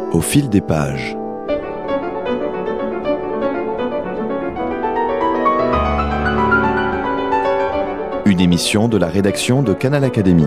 Au fil des pages. Une émission de la rédaction de Canal Académie.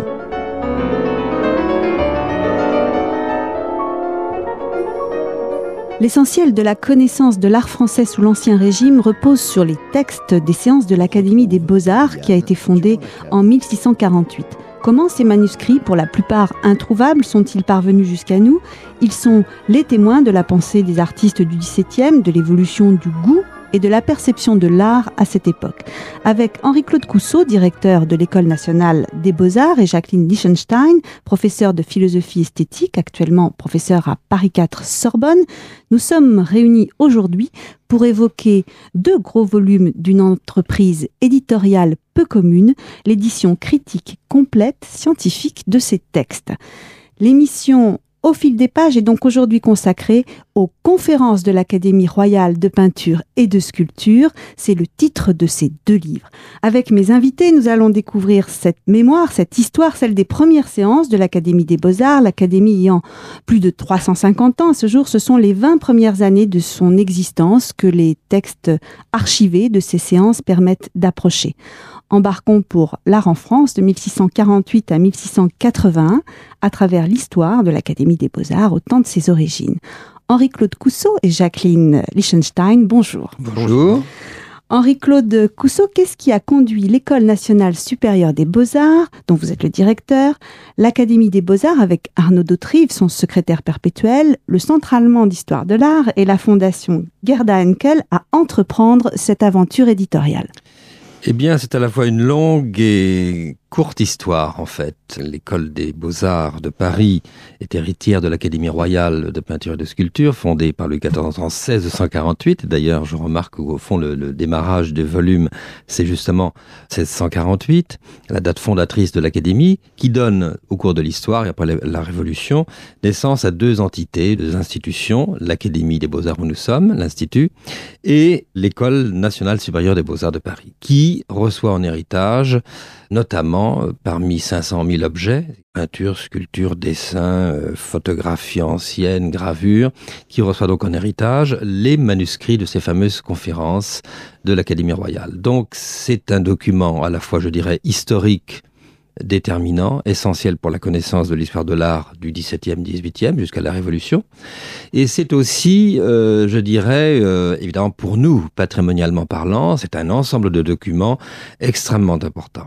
L'essentiel de la connaissance de l'art français sous l'Ancien Régime repose sur les textes des séances de l'Académie des Beaux-Arts qui a été fondée en 1648. Comment ces manuscrits, pour la plupart introuvables, sont-ils parvenus jusqu'à nous ? Ils sont les témoins de la pensée des artistes du XVIIe, de l'évolution du goût et de la perception de l'art à cette époque. Avec Henri-Claude Cousseau, directeur de l'École nationale des Beaux-Arts, et Jacqueline Lichtenstein, professeure de philosophie esthétique, actuellement professeure à Paris 4 Sorbonne, nous sommes réunis aujourd'hui pour évoquer deux gros volumes d'une entreprise éditoriale peu commune, l'édition critique complète scientifique de ces textes. L'émission Au fil des pages est donc aujourd'hui consacrée aux conférences de l'Académie royale de peinture et de sculpture. C'est le titre de ces deux livres. Avec mes invités, nous allons découvrir cette mémoire, cette histoire, celle des premières séances de l'Académie des Beaux-Arts. L'Académie ayant plus de 350 ans à ce jour, ce sont les 20 premières années de son existence que les textes archivés de ces séances permettent d'approcher. Embarquons pour l'art en France de 1648 à 1681 à travers l'histoire de l'Académie des Beaux-Arts au temps de ses origines. Henri-Claude Cousseau et Jacqueline Lichtenstein, bonjour. Bonjour. Henri-Claude Cousseau, qu'est-ce qui a conduit l'École nationale supérieure des Beaux-Arts, dont vous êtes le directeur, l'Académie des Beaux-Arts avec Arnaud Dautrive, son secrétaire perpétuel, le Centre allemand d'histoire de l'art et la Fondation Gerda Henkel à entreprendre cette aventure éditoriale ? Eh bien, c'est à la fois une longue et courte histoire, en fait. L'École des Beaux-Arts de Paris est héritière de l'Académie royale de peinture et de sculpture, fondée par Louis XIV en 1648. D'ailleurs, je remarque qu'au fond, le démarrage des volumes, c'est justement 1648, la date fondatrice de l'Académie, qui donne, au cours de l'histoire et après la Révolution, naissance à deux entités, deux institutions, l'Académie des Beaux-Arts où nous sommes, l'Institut, et l'École nationale supérieure des Beaux-Arts de Paris, qui reçoit en héritage notamment parmi 500 000 objets, peintures, sculptures, dessins, photographies anciennes, gravures, qui reçoit donc en héritage les manuscrits de ces fameuses conférences de l'Académie royale. Donc c'est un document à la fois, je dirais, historique, déterminant, essentiel pour la connaissance de l'histoire de l'art du XVIIe, XVIIIe jusqu'à la Révolution. Et c'est aussi, je dirais, évidemment pour nous, patrimonialement parlant, c'est un ensemble de documents extrêmement importants.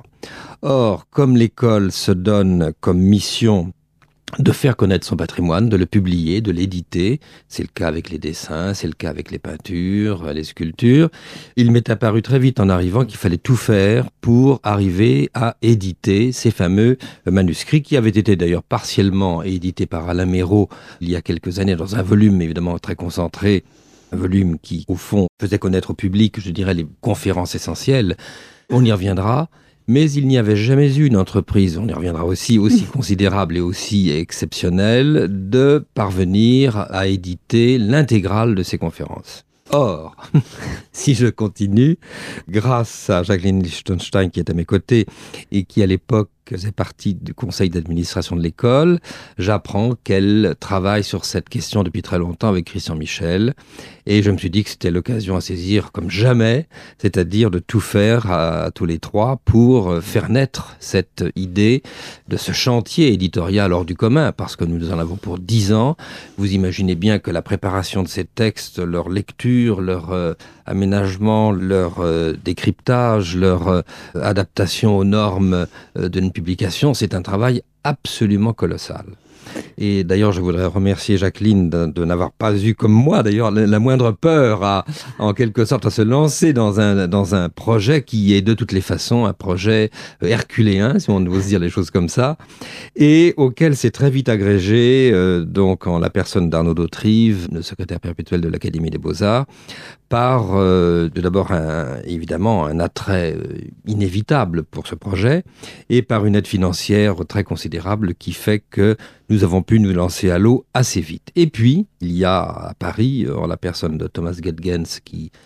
Or, comme l'école se donne comme mission de faire connaître son patrimoine, de le publier, de l'éditer. C'est le cas avec les dessins, c'est le cas avec les peintures, les sculptures. Il m'est apparu très vite en arrivant qu'il fallait tout faire pour arriver à éditer ces fameux manuscrits qui avaient été d'ailleurs partiellement édités par Alain Méraud il y a quelques années dans un volume évidemment très concentré, un volume qui au fond faisait connaître au public, je dirais, les conférences essentielles. On y reviendra. Mais il n'y avait jamais eu une entreprise, on y reviendra aussi considérable et aussi exceptionnelle, de parvenir à éditer l'intégrale de ces conférences. Or, si je continue, grâce à Jacqueline Lichtenstein qui est à mes côtés et qui à l'époque faisait partie du conseil d'administration de l'école, j'apprends qu'elle travaille sur cette question depuis très longtemps avec Christian Michel. Et je me suis dit que c'était l'occasion à saisir comme jamais, c'est-à-dire de tout faire à tous les trois pour faire naître cette idée de ce chantier éditorial hors du commun, parce que nous en avons pour 10 ans. Vous imaginez bien que la préparation de ces textes, leur lecture, leur aménagement, leur décryptage, leur adaptation aux normes d'une publication, c'est un travail absolument colossal. Et d'ailleurs, je voudrais remercier Jacqueline de n'avoir pas eu, comme moi d'ailleurs, la moindre peur en quelque sorte à se lancer dans un projet qui est de toutes les façons un projet herculéen, si on ose dire les choses comme ça, et auquel s'est très vite agrégé, donc en la personne d'Arnaud Dautrive, le secrétaire perpétuel de l'Académie des Beaux-Arts, par d'abord évidemment un attrait inévitable pour ce projet et par une aide financière très considérable qui fait que nous avons pu nous lancer à l'eau assez vite. Et puis, il y a à Paris, en la personne de Thomas Gedgens qui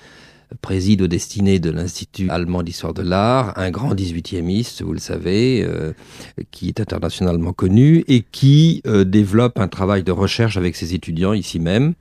préside aux destinées de l'Institut allemand d'histoire de l'art, un grand 18e-iste, vous le savez, qui est internationalement connu et qui développe un travail de recherche avec ses étudiants ici même,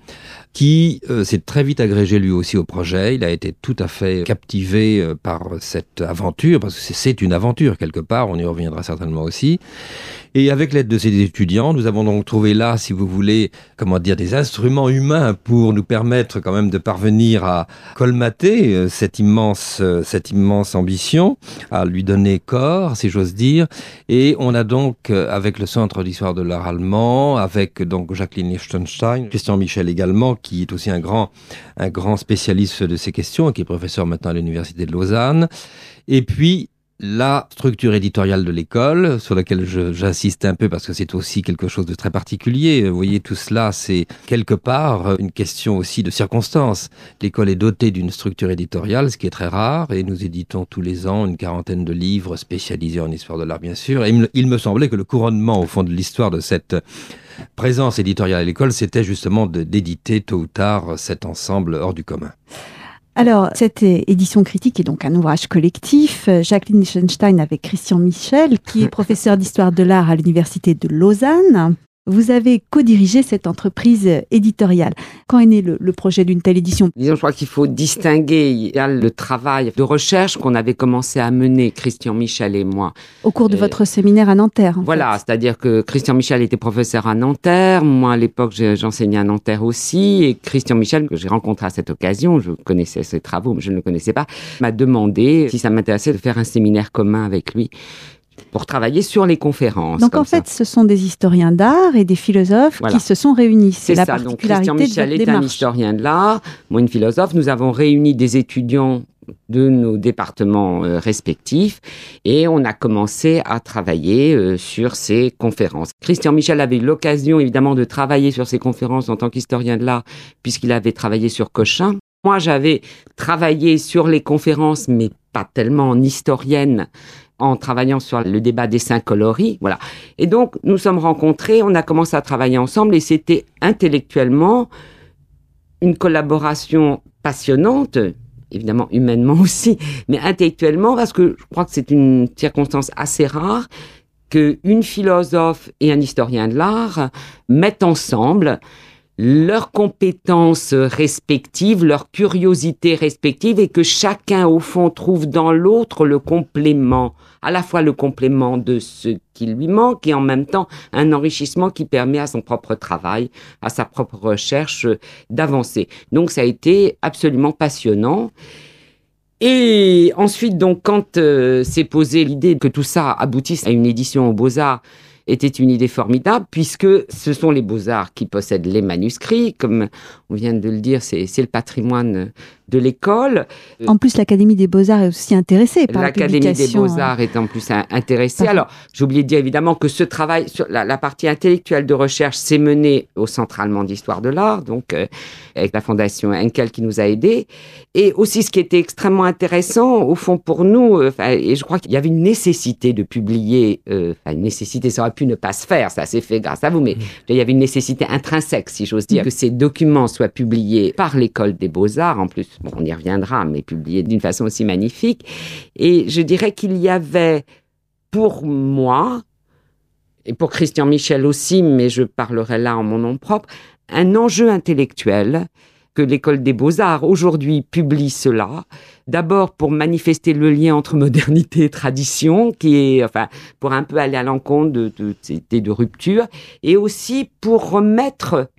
qui s'est très vite agrégé lui aussi au projet. Il a été tout à fait captivé par cette aventure, parce que c'est une aventure quelque part, on y reviendra certainement aussi. Et avec l'aide de ces étudiants, nous avons donc trouvé là, si vous voulez, des instruments humains pour nous permettre quand même de parvenir à colmater cette immense ambition, à lui donner corps, si j'ose dire. Et on a donc, avec le Centre d'histoire de l'art allemand, avec donc Jacqueline Lichtenstein, Christian Michel également, qui est aussi un grand spécialiste de ces questions, qui est professeur maintenant à l'Université de Lausanne. Et puis, la structure éditoriale de l'école, sur laquelle j'insiste un peu parce que c'est aussi quelque chose de très particulier. Vous voyez, tout cela, c'est quelque part une question aussi de circonstances. L'école est dotée d'une structure éditoriale, ce qui est très rare, et nous éditons tous les ans une 40aine de livres spécialisés en histoire de l'art, bien sûr. Et il me semblait que le couronnement, au fond, de l'histoire de cette présence éditoriale à l'école, c'était justement d'éditer tôt ou tard cet ensemble hors du commun. Alors, cette édition critique est donc un ouvrage collectif. Jacqueline Lichtenstein avec Christian Michel, qui est professeur d'histoire de l'art à l'Université de Lausanne. Vous avez co-dirigé cette entreprise éditoriale. Quand est né le projet d'une telle édition ? Disons, je crois qu'il faut distinguer. Il y a le travail de recherche qu'on avait commencé à mener, Christian Michel et moi. Au cours de votre séminaire à Nanterre, Voilà, c'est-à-dire que Christian Michel était professeur à Nanterre. Moi, à l'époque, j'enseignais à Nanterre aussi. Et Christian Michel, que j'ai rencontré à cette occasion, je connaissais ses travaux, mais je ne le connaissais pas, m'a demandé si ça m'intéressait de faire un séminaire commun avec lui pour travailler sur les conférences. Donc en fait, ce sont des historiens d'art et des philosophes qui se sont réunis. C'est la particularité donc, Christian Michel est un historien de l'art, moi une philosophe. Nous avons réuni des étudiants de nos départements respectifs et on a commencé à travailler sur ces conférences. Christian Michel avait eu l'occasion évidemment de travailler sur ces conférences en tant qu'historien de l'art puisqu'il avait travaillé sur Cochin. Moi, j'avais travaillé sur les conférences, mais pas tellement en historienne, en travaillant sur le débat des cinq coloris, voilà. Et donc, nous sommes rencontrés, on a commencé à travailler ensemble et c'était intellectuellement une collaboration passionnante, évidemment humainement aussi, mais intellectuellement parce que je crois que c'est une circonstance assez rare qu'une philosophe et un historien de l'art mettent ensemble leurs compétences respectives, leurs curiosités respectives et que chacun, au fond, trouve dans l'autre le complément, à la fois le complément de ce qui lui manque et en même temps un enrichissement qui permet à son propre travail, à sa propre recherche d'avancer. Donc ça a été absolument passionnant. Et ensuite, donc, quand s'est posée l'idée que tout ça aboutisse à une édition aux Beaux-Arts, était une idée formidable, puisque ce sont les Beaux-Arts qui possèdent les manuscrits. Comme on vient de le dire, c'est le patrimoine de l'école. En plus, l'Académie des Beaux-Arts est aussi intéressée par la publication. L'Académie des Beaux-Arts est en plus intéressée. Alors, j'ai oublié de dire évidemment que ce travail, sur la partie intellectuelle de recherche, s'est mené au Centre allemand d'histoire de l'art, donc avec la Fondation Henkel qui nous a aidés. Et aussi, ce qui était extrêmement intéressant, au fond, pour nous, et je crois qu'il y avait une nécessité de publier, une nécessité, ça aurait pu ne pas se faire, ça s'est fait grâce à vous, mais il y avait une nécessité intrinsèque, si j'ose dire, que ces documents soient publiés par l'École des Beaux-Arts, en plus, bon, on y reviendra, mais publiés d'une façon aussi magnifique. Et je dirais qu'il y avait, pour moi, et pour Christian Michel aussi, mais je parlerai là en mon nom propre, un enjeu intellectuel que l'École des Beaux-Arts aujourd'hui publie cela, d'abord pour manifester le lien entre modernité et tradition, qui est, pour un peu aller à l'encontre de cette idée de rupture, et aussi pour remettre,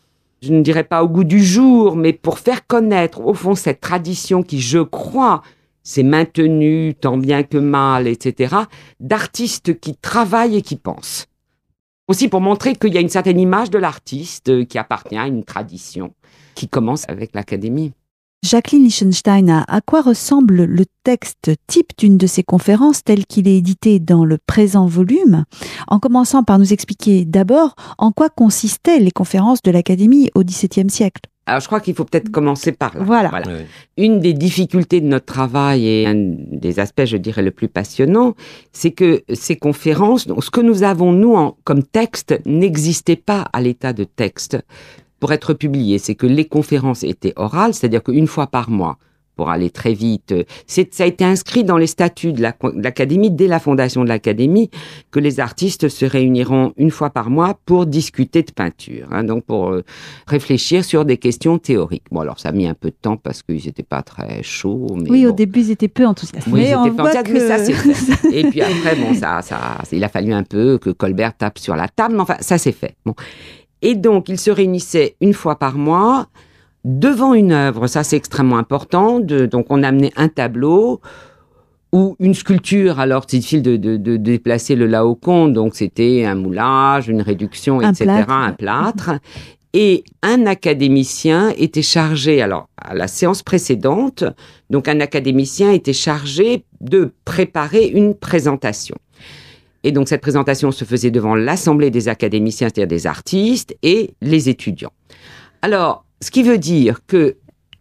je ne dirais pas au goût du jour, mais pour faire connaître, au fond, cette tradition qui, je crois, s'est maintenue tant bien que mal, etc., d'artistes qui travaillent et qui pensent. Aussi pour montrer qu'il y a une certaine image de l'artiste qui appartient à une tradition qui commence avec l'Académie. Jacqueline Lichtenstein, à quoi ressemble le texte type d'une de ces conférences tel qu'il est édité dans le présent volume, en commençant par nous expliquer d'abord en quoi consistaient les conférences de l'Académie au XVIIe siècle. Alors, je crois qu'il faut peut-être commencer par là. Voilà. Oui. Une des difficultés de notre travail et un des aspects, je dirais, le plus passionnant, c'est que ces conférences, donc, ce que nous avons, nous, comme texte, n'existait pas à l'état de texte pour être publié. C'est que les conférences étaient orales, c'est-à-dire qu'une fois par mois, pour aller très vite. Ça a été inscrit dans les statuts de l'Académie, dès la fondation de l'Académie, que les artistes se réuniront une fois par mois pour discuter de peinture, donc pour réfléchir sur des questions théoriques. Bon, alors ça a mis un peu de temps parce qu'ils n'étaient pas très chauds. Mais oui, bon. Au début, ils étaient peu enthousiastes. Oui, ils étaient peu enthousiastes, mais ça c'est fait. Et puis après, bon, il a fallu un peu que Colbert tape sur la table, mais enfin, ça c'est fait. Bon. Et donc, ils se réunissaient une fois par mois devant une œuvre. Ça, c'est extrêmement important. Donc, on amenait un tableau ou une sculpture. Alors, c'est difficile de déplacer le Laocoon. Donc, c'était un moulage, une réduction, etc., un plâtre. Et un académicien était chargé, alors, à la séance précédente, donc un académicien était chargé de préparer une présentation. Et donc, cette présentation se faisait devant l'Assemblée des académiciens, c'est-à-dire des artistes, et les étudiants. Alors, ce qui veut dire que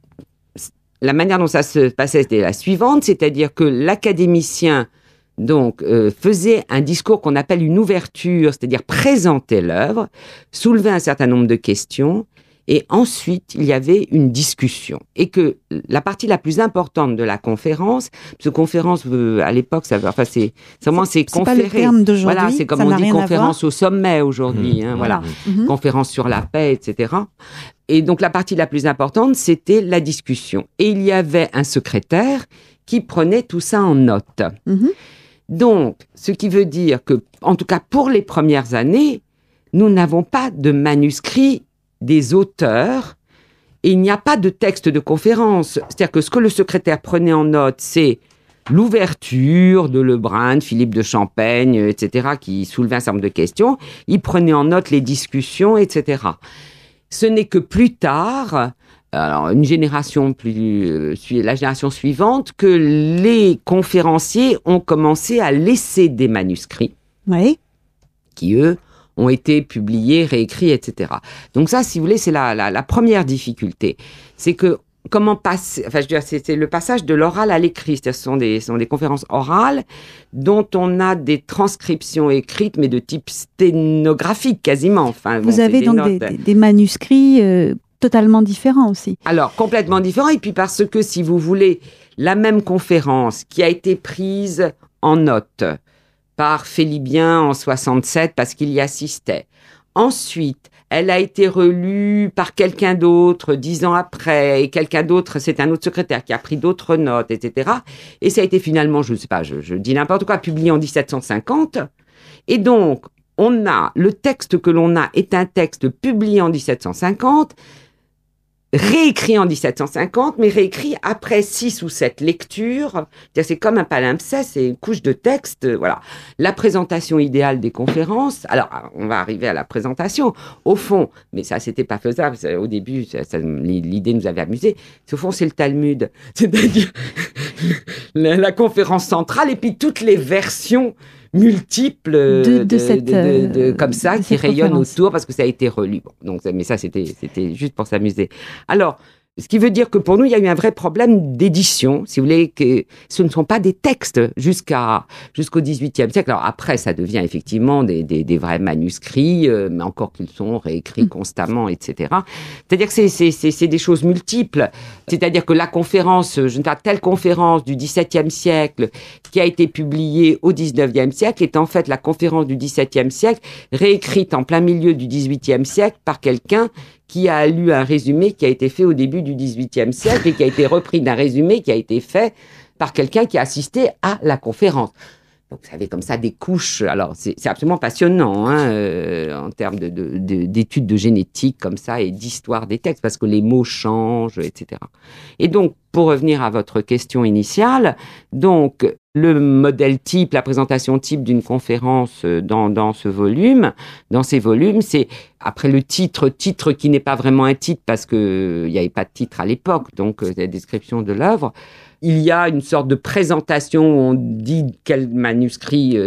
la manière dont ça se passait, c'était la suivante, c'est-à-dire que l'académicien donc, faisait un discours qu'on appelle une ouverture, c'est-à-dire présenter l'œuvre, soulevait un certain nombre de questions, et ensuite, il y avait une discussion. Et que la partie la plus importante de la conférence, parce que conférence, à l'époque, c'est conférer. C'est pas le terme d'aujourd'hui. Voilà, c'est comme on dit conférence au sommet aujourd'hui. Voilà. Conférence sur la paix, etc. Et donc, la partie la plus importante, c'était la discussion. Et il y avait un secrétaire qui prenait tout ça en note. Donc, ce qui veut dire que, en tout cas, pour les premières années, nous n'avons pas de manuscrit des auteurs, et il n'y a pas de texte de conférence. C'est-à-dire que ce que le secrétaire prenait en note, c'est l'ouverture de Lebrun, de Philippe de Champaigne, etc., qui soulevait un certain nombre de questions. Il prenait en note les discussions, etc. Ce n'est que plus tard, alors la génération suivante, que les conférenciers ont commencé à laisser des manuscrits, qui, eux, ont été publiés, réécrits, etc. Donc ça, si vous voulez, c'est la première difficulté. C'est que comment passer, enfin, je veux dire, c'est le passage de l'oral à l'écrit. Ce sont des conférences orales dont on a des transcriptions écrites, mais de type sténographique quasiment. Enfin, vous avez donc des manuscrits totalement différents aussi. Alors, complètement différents. Et puis parce que, si vous voulez, la même conférence qui a été prise en note par Félibien en 67 parce qu'il y assistait. Ensuite, elle a été relue par quelqu'un d'autre 10 ans après, et quelqu'un d'autre, c'est un autre secrétaire qui a pris d'autres notes, etc. Et ça a été finalement, je ne sais pas, je dis n'importe quoi, publié en 1750. Et donc, le texte que l'on a est un texte publié en 1750, réécrit en 1750, mais réécrit après 6 ou 7 lectures. C'est comme un palimpseste, c'est une couche de texte. Voilà. La présentation idéale des conférences. Alors, on va arriver à la présentation. Au fond, mais ça, c'était pas faisable. Au début, l'idée nous avait amusé. Au fond, c'est le Talmud. C'est-à-dire la conférence centrale et puis toutes les versions multiples comme ça qui rayonnent autour parce que ça a été relu. Bon, donc, mais ça, c'était juste pour s'amuser. Alors, ce qui veut dire que pour nous, il y a eu un vrai problème d'édition, si vous voulez, que ce ne sont pas des textes jusqu'au XVIIIe siècle. Alors après, ça devient effectivement des vrais manuscrits, mais encore qu'ils sont réécrits constamment, etc. C'est-à-dire que c'est des choses multiples. C'est-à-dire que la conférence, je ne sais pas, telle conférence du XVIIe siècle qui a été publiée au XIXe siècle est en fait la conférence du XVIIe siècle réécrite en plein milieu du XVIIIe siècle par quelqu'un qui a lu un résumé qui a été fait au début du XVIIIe siècle et qui a été repris d'un résumé qui a été fait par quelqu'un qui a assisté à la conférence. Donc, vous savez, comme ça, des couches. Alors, c'est absolument passionnant en termes d'études de génétique comme ça et d'histoire des textes, parce que les mots changent, etc. Et donc, pour revenir à votre question initiale, donc, le modèle type, la présentation type d'une conférence dans ces volumes, c'est après le titre qui n'est pas vraiment un titre parce qu'il n'y avait pas de titre à l'époque, donc la description de l'œuvre. Il y a une sorte de présentation où on dit sur quel manuscrit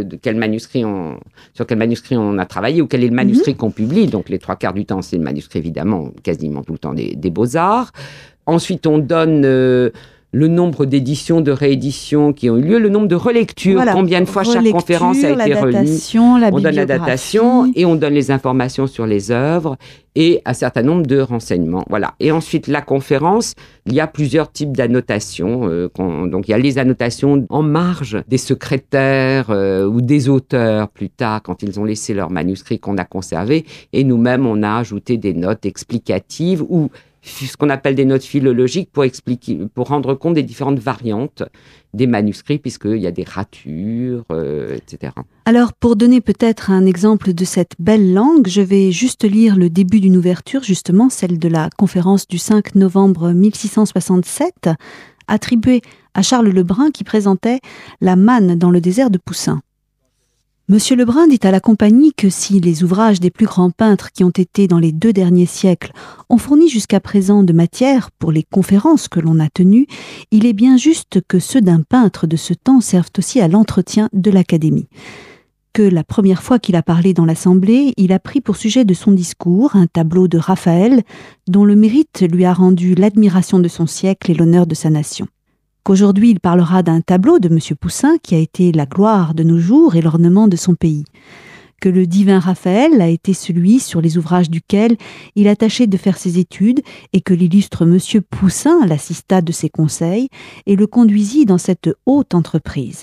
on a travaillé ou quel est le manuscrit qu'on publie. Donc, les 3/4 du temps, c'est le manuscrit, évidemment, quasiment tout le temps des Beaux-Arts. Ensuite, on donne le nombre d'éditions, de rééditions qui ont eu lieu, le nombre de relectures, combien de fois chaque conférence a été relue. On donne la datation et on donne les informations sur les œuvres et un certain nombre de renseignements. Voilà. Et ensuite, la conférence, il y a plusieurs types d'annotations. Donc, il y a les annotations en marge des secrétaires ou des auteurs plus tard, quand ils ont laissé leurs manuscrits qu'on a conservés. Et nous-mêmes, on a ajouté des notes explicatives ou ce qu'on appelle des notes philologiques pour rendre compte des différentes variantes des manuscrits, puisqu'il y a des ratures, etc. Alors, pour donner peut-être un exemple de cette belle langue, je vais juste lire le début d'une ouverture, justement, celle de la conférence du 5 novembre 1667, attribuée à Charles Lebrun, qui présentait la manne dans le désert de Poussin. Monsieur Lebrun dit à la compagnie que si les ouvrages des plus grands peintres qui ont été dans les 2 derniers siècles ont fourni jusqu'à présent de matière pour les conférences que l'on a tenues, il est bien juste que ceux d'un peintre de ce temps servent aussi à l'entretien de l'Académie. Que la première fois qu'il a parlé dans l'Assemblée, il a pris pour sujet de son discours un tableau de Raphaël dont le mérite lui a rendu l'admiration de son siècle et l'honneur de sa nation. Qu'aujourd'hui il parlera d'un tableau de M. Poussin qui a été la gloire de nos jours et l'ornement de son pays. Que le divin Raphaël a été celui sur les ouvrages duquel il a tâché de faire ses études et que l'illustre M. Poussin l'assista de ses conseils et le conduisit dans cette haute entreprise.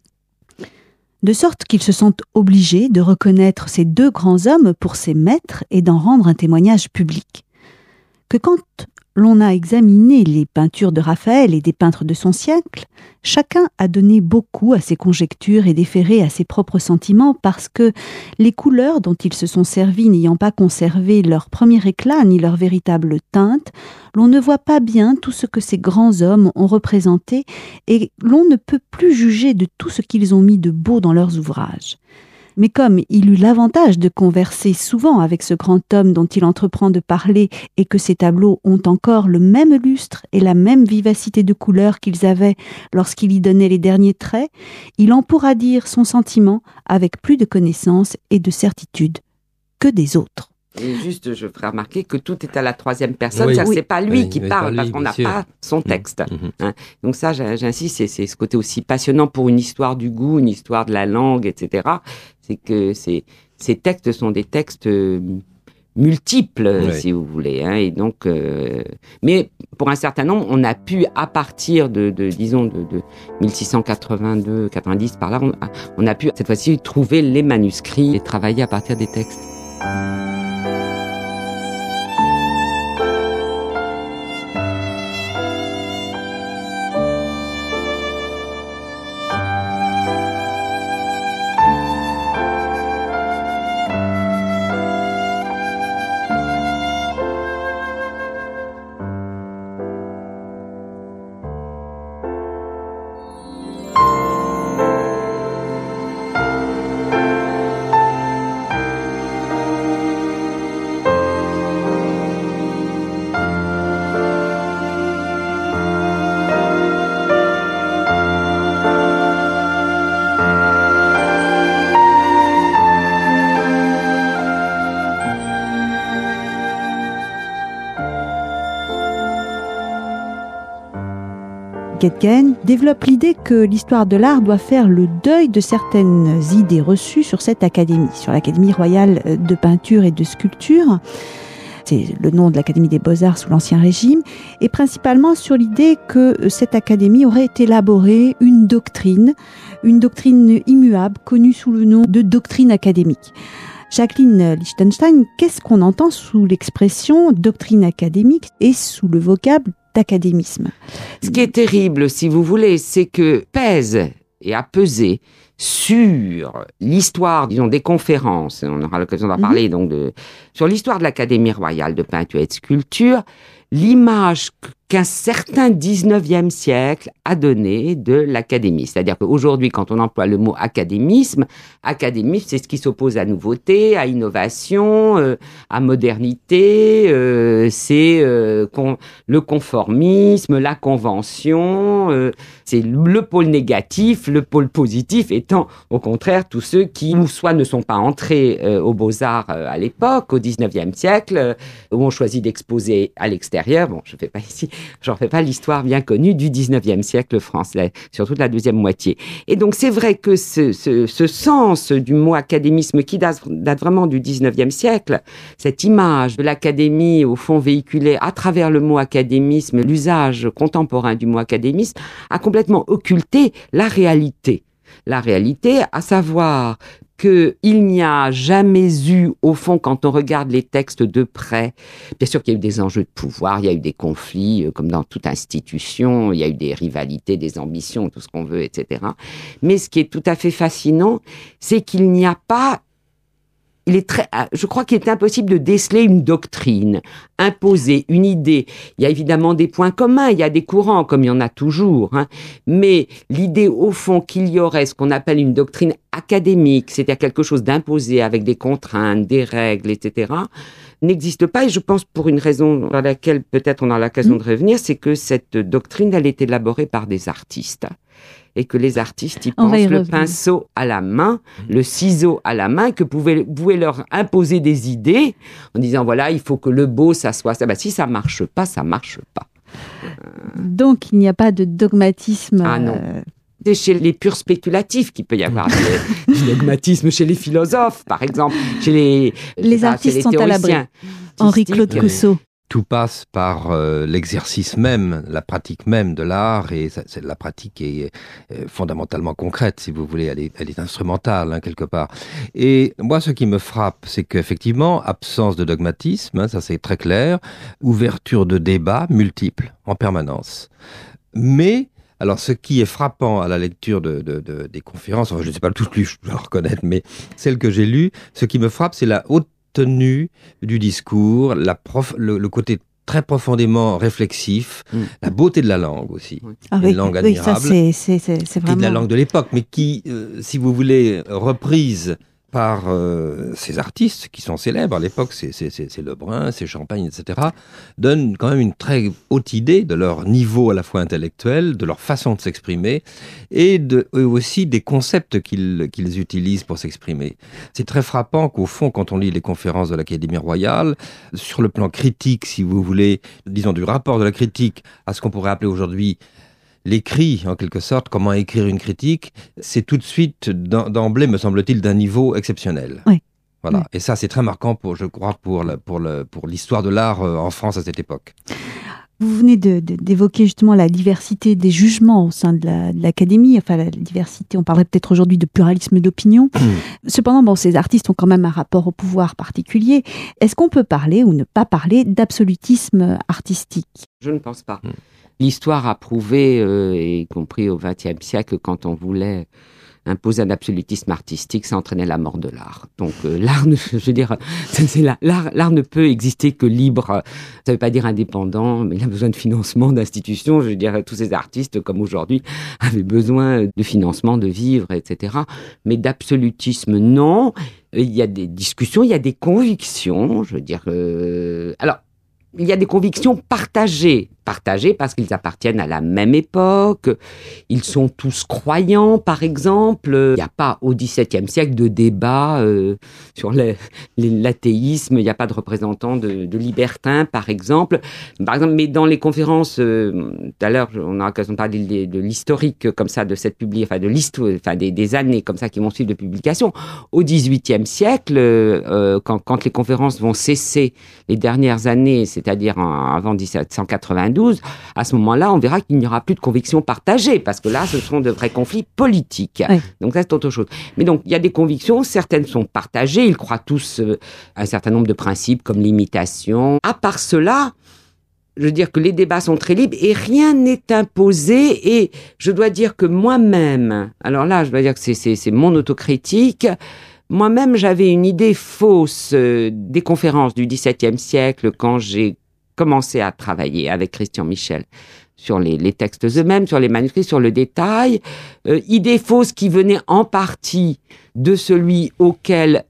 De sorte qu'ils se sentent obligés de reconnaître ces 2 grands hommes pour ses maîtres et d'en rendre un témoignage public. Que quand l'on a examiné les peintures de Raphaël et des peintres de son siècle, chacun a donné beaucoup à ses conjectures et déféré à ses propres sentiments parce que les couleurs dont ils se sont servis n'ayant pas conservé leur premier éclat ni leur véritable teinte, l'on ne voit pas bien tout ce que ces grands hommes ont représenté et l'on ne peut plus juger de tout ce qu'ils ont mis de beau dans leurs ouvrages. Mais comme il eut l'avantage de converser souvent avec ce grand homme dont il entreprend de parler et que ses tableaux ont encore le même lustre et la même vivacité de couleur qu'ils avaient lorsqu'il y donnait les derniers traits, il en pourra dire son sentiment avec plus de connaissance et de certitude que des autres. Et juste, je ferai remarquer que tout est à la 3e personne, c'est pas lui qui parle parce qu'on n'a pas son texte. Hein. Donc ça, j'insiste, c'est ce côté aussi passionnant pour une histoire du goût, une histoire de la langue, etc. C'est que ces textes sont des textes multiples, si vous voulez. Hein, et donc, mais pour un certain nombre, on a pu, à partir de 1682, 90 par là, on a pu cette fois-ci trouver les manuscrits et travailler à partir des textes. Guetgen développe l'idée que l'histoire de l'art doit faire le deuil de certaines idées reçues sur cette académie, sur l'Académie royale de peinture et de sculpture. C'est le nom de l'Académie des Beaux-Arts sous l'Ancien Régime, et principalement sur l'idée que cette académie aurait élaboré une doctrine immuable, connue sous le nom de doctrine académique. Jacqueline Lichtenstein, qu'est-ce qu'on entend sous l'expression doctrine académique et sous le vocable d'académisme? Ce qui est terrible, si vous voulez, c'est que pèse et a pesé sur l'histoire, disons, des conférences, on aura l'occasion d'en parler, donc sur l'histoire de l'Académie royale de peinture et de sculpture, l'image qu'un certain 19e siècle a donné de l'académie. C'est-à-dire qu'aujourd'hui, quand on emploie le mot académisme, c'est ce qui s'oppose à nouveauté, à innovation, à modernité, c'est le conformisme, la convention, c'est le pôle négatif, le pôle positif, et étant au contraire tous ceux qui soit ne sont pas entrés aux Beaux-Arts à l'époque, au 19e siècle, où on choisit d'exposer à l'extérieur. Bon, je ne refais pas l'histoire bien connue du 19e siècle français, surtout de la deuxième moitié. Et donc c'est vrai que ce sens du mot académisme qui date vraiment du 19e siècle, cette image de l'académie au fond véhiculée à travers le mot académisme, l'usage contemporain du mot académisme, a complètement occulté la réalité. La réalité, à savoir qu'il n'y a jamais eu, au fond, quand on regarde les textes de près, bien sûr qu'il y a eu des enjeux de pouvoir, il y a eu des conflits, comme dans toute institution, il y a eu des rivalités, des ambitions, tout ce qu'on veut, etc. Mais ce qui est tout à fait fascinant, c'est qu'il n'y a pas... je crois qu'il est impossible de déceler une doctrine, imposer une idée. Il y a évidemment des points communs, il y a des courants, comme il y en a toujours, hein. Mais l'idée, au fond, qu'il y aurait ce qu'on appelle une doctrine académique, c'est-à-dire quelque chose d'imposé avec des contraintes, des règles, etc., n'existe pas. Et je pense, pour une raison dans laquelle peut-être on a l'occasion de revenir, c'est que cette doctrine, elle est élaborée par des artistes. Et que les artistes y pensent le pinceau à la main, le ciseau à la main, que pouvez leur imposer des idées en disant voilà, il faut que le beau, ça soit ça. Ben, si ça marche pas, ça marche pas. Donc il n'y a pas de dogmatisme. Ah non. C'est chez les purs spéculatifs qu'il peut y avoir du dogmatisme, chez les philosophes, par exemple, chez les artistes sont à l'abri. Henri-Claude Cousseau. Tout passe par l'exercice même, la pratique même de l'art, et la pratique est fondamentalement concrète, si vous voulez, elle est instrumentale, hein, quelque part. Et moi, ce qui me frappe, c'est qu'effectivement, absence de dogmatisme, hein, ça c'est très clair, ouverture de débats multiples, en permanence. Mais, alors ce qui est frappant à la lecture des conférences, enfin, je ne sais pas toutes lues, je dois le reconnaître, mais celles que j'ai lues, ce qui me frappe, c'est la haute tenue du discours, le côté très profondément réflexif, la beauté de la langue aussi, une langue admirable, ça c'est vraiment... qui est de la langue de l'époque, mais qui, si vous voulez, reprise par ces artistes qui sont célèbres à l'époque, c'est Lebrun, c'est Champagne, etc., donnent quand même une très haute idée de leur niveau à la fois intellectuel, de leur façon de s'exprimer, et aussi des concepts qu'ils utilisent pour s'exprimer. C'est très frappant qu'au fond, quand on lit les conférences de l'Académie royale, sur le plan critique, si vous voulez, disons du rapport de la critique à ce qu'on pourrait appeler aujourd'hui l'écrit, en quelque sorte, comment écrire une critique, c'est tout de suite, d'emblée, me semble-t-il, d'un niveau exceptionnel. Oui. Voilà. Oui. Et ça, c'est très marquant, je crois, pour l'histoire de l'art en France à cette époque. Vous venez d'évoquer justement la diversité des jugements au sein de l'Académie, enfin la diversité, on parlerait peut-être aujourd'hui de pluralisme d'opinion. Cependant, ces artistes ont quand même un rapport au pouvoir particulier. Est-ce qu'on peut parler ou ne pas parler d'absolutisme artistique ? Je ne pense pas. L'histoire a prouvé, y compris au XXe siècle, quand on voulait imposer un absolutisme artistique, ça entraînait la mort de l'art. Donc l'art, je veux dire, l'art ne peut exister que libre. Ça ne veut pas dire indépendant, mais il a besoin de financement d'institutions. Je veux dire, tous ces artistes, comme aujourd'hui, avaient besoin de financement, de vivre, etc. Mais d'absolutisme, non. Il y a des discussions, il y a des convictions. Je veux dire, alors, il y a des convictions partagées parce qu'ils appartiennent à la même époque, ils sont tous croyants, par exemple. Il n'y a pas, au XVIIe siècle, de débat sur l'athéisme, il n'y a pas de représentants de libertins, par exemple. Mais dans les conférences, tout à l'heure, on a l'occasion de parler de l'historique, comme ça, de cette de l'histoire, des années, comme ça, qui vont suivre de publication. Au XVIIIe siècle, quand les conférences vont cesser les dernières années, c'est-à-dire avant 1792, à ce moment-là, on verra qu'il n'y aura plus de convictions partagées, parce que là, ce sont de vrais conflits politiques. Oui. Donc ça, c'est autre chose. Mais donc, il y a des convictions, certaines sont partagées, ils croient tous à un certain nombre de principes, comme l'imitation. À part cela, je veux dire que les débats sont très libres et rien n'est imposé. Et je dois dire que moi-même, alors là, je dois dire que c'est mon autocritique, moi-même, j'avais une idée fausse des conférences du XVIIe siècle quand j'ai commencé à travailler avec Christian Michel sur les textes eux-mêmes, sur les manuscrits, sur le détail. Idée fausse qui venait en partie de celui auquel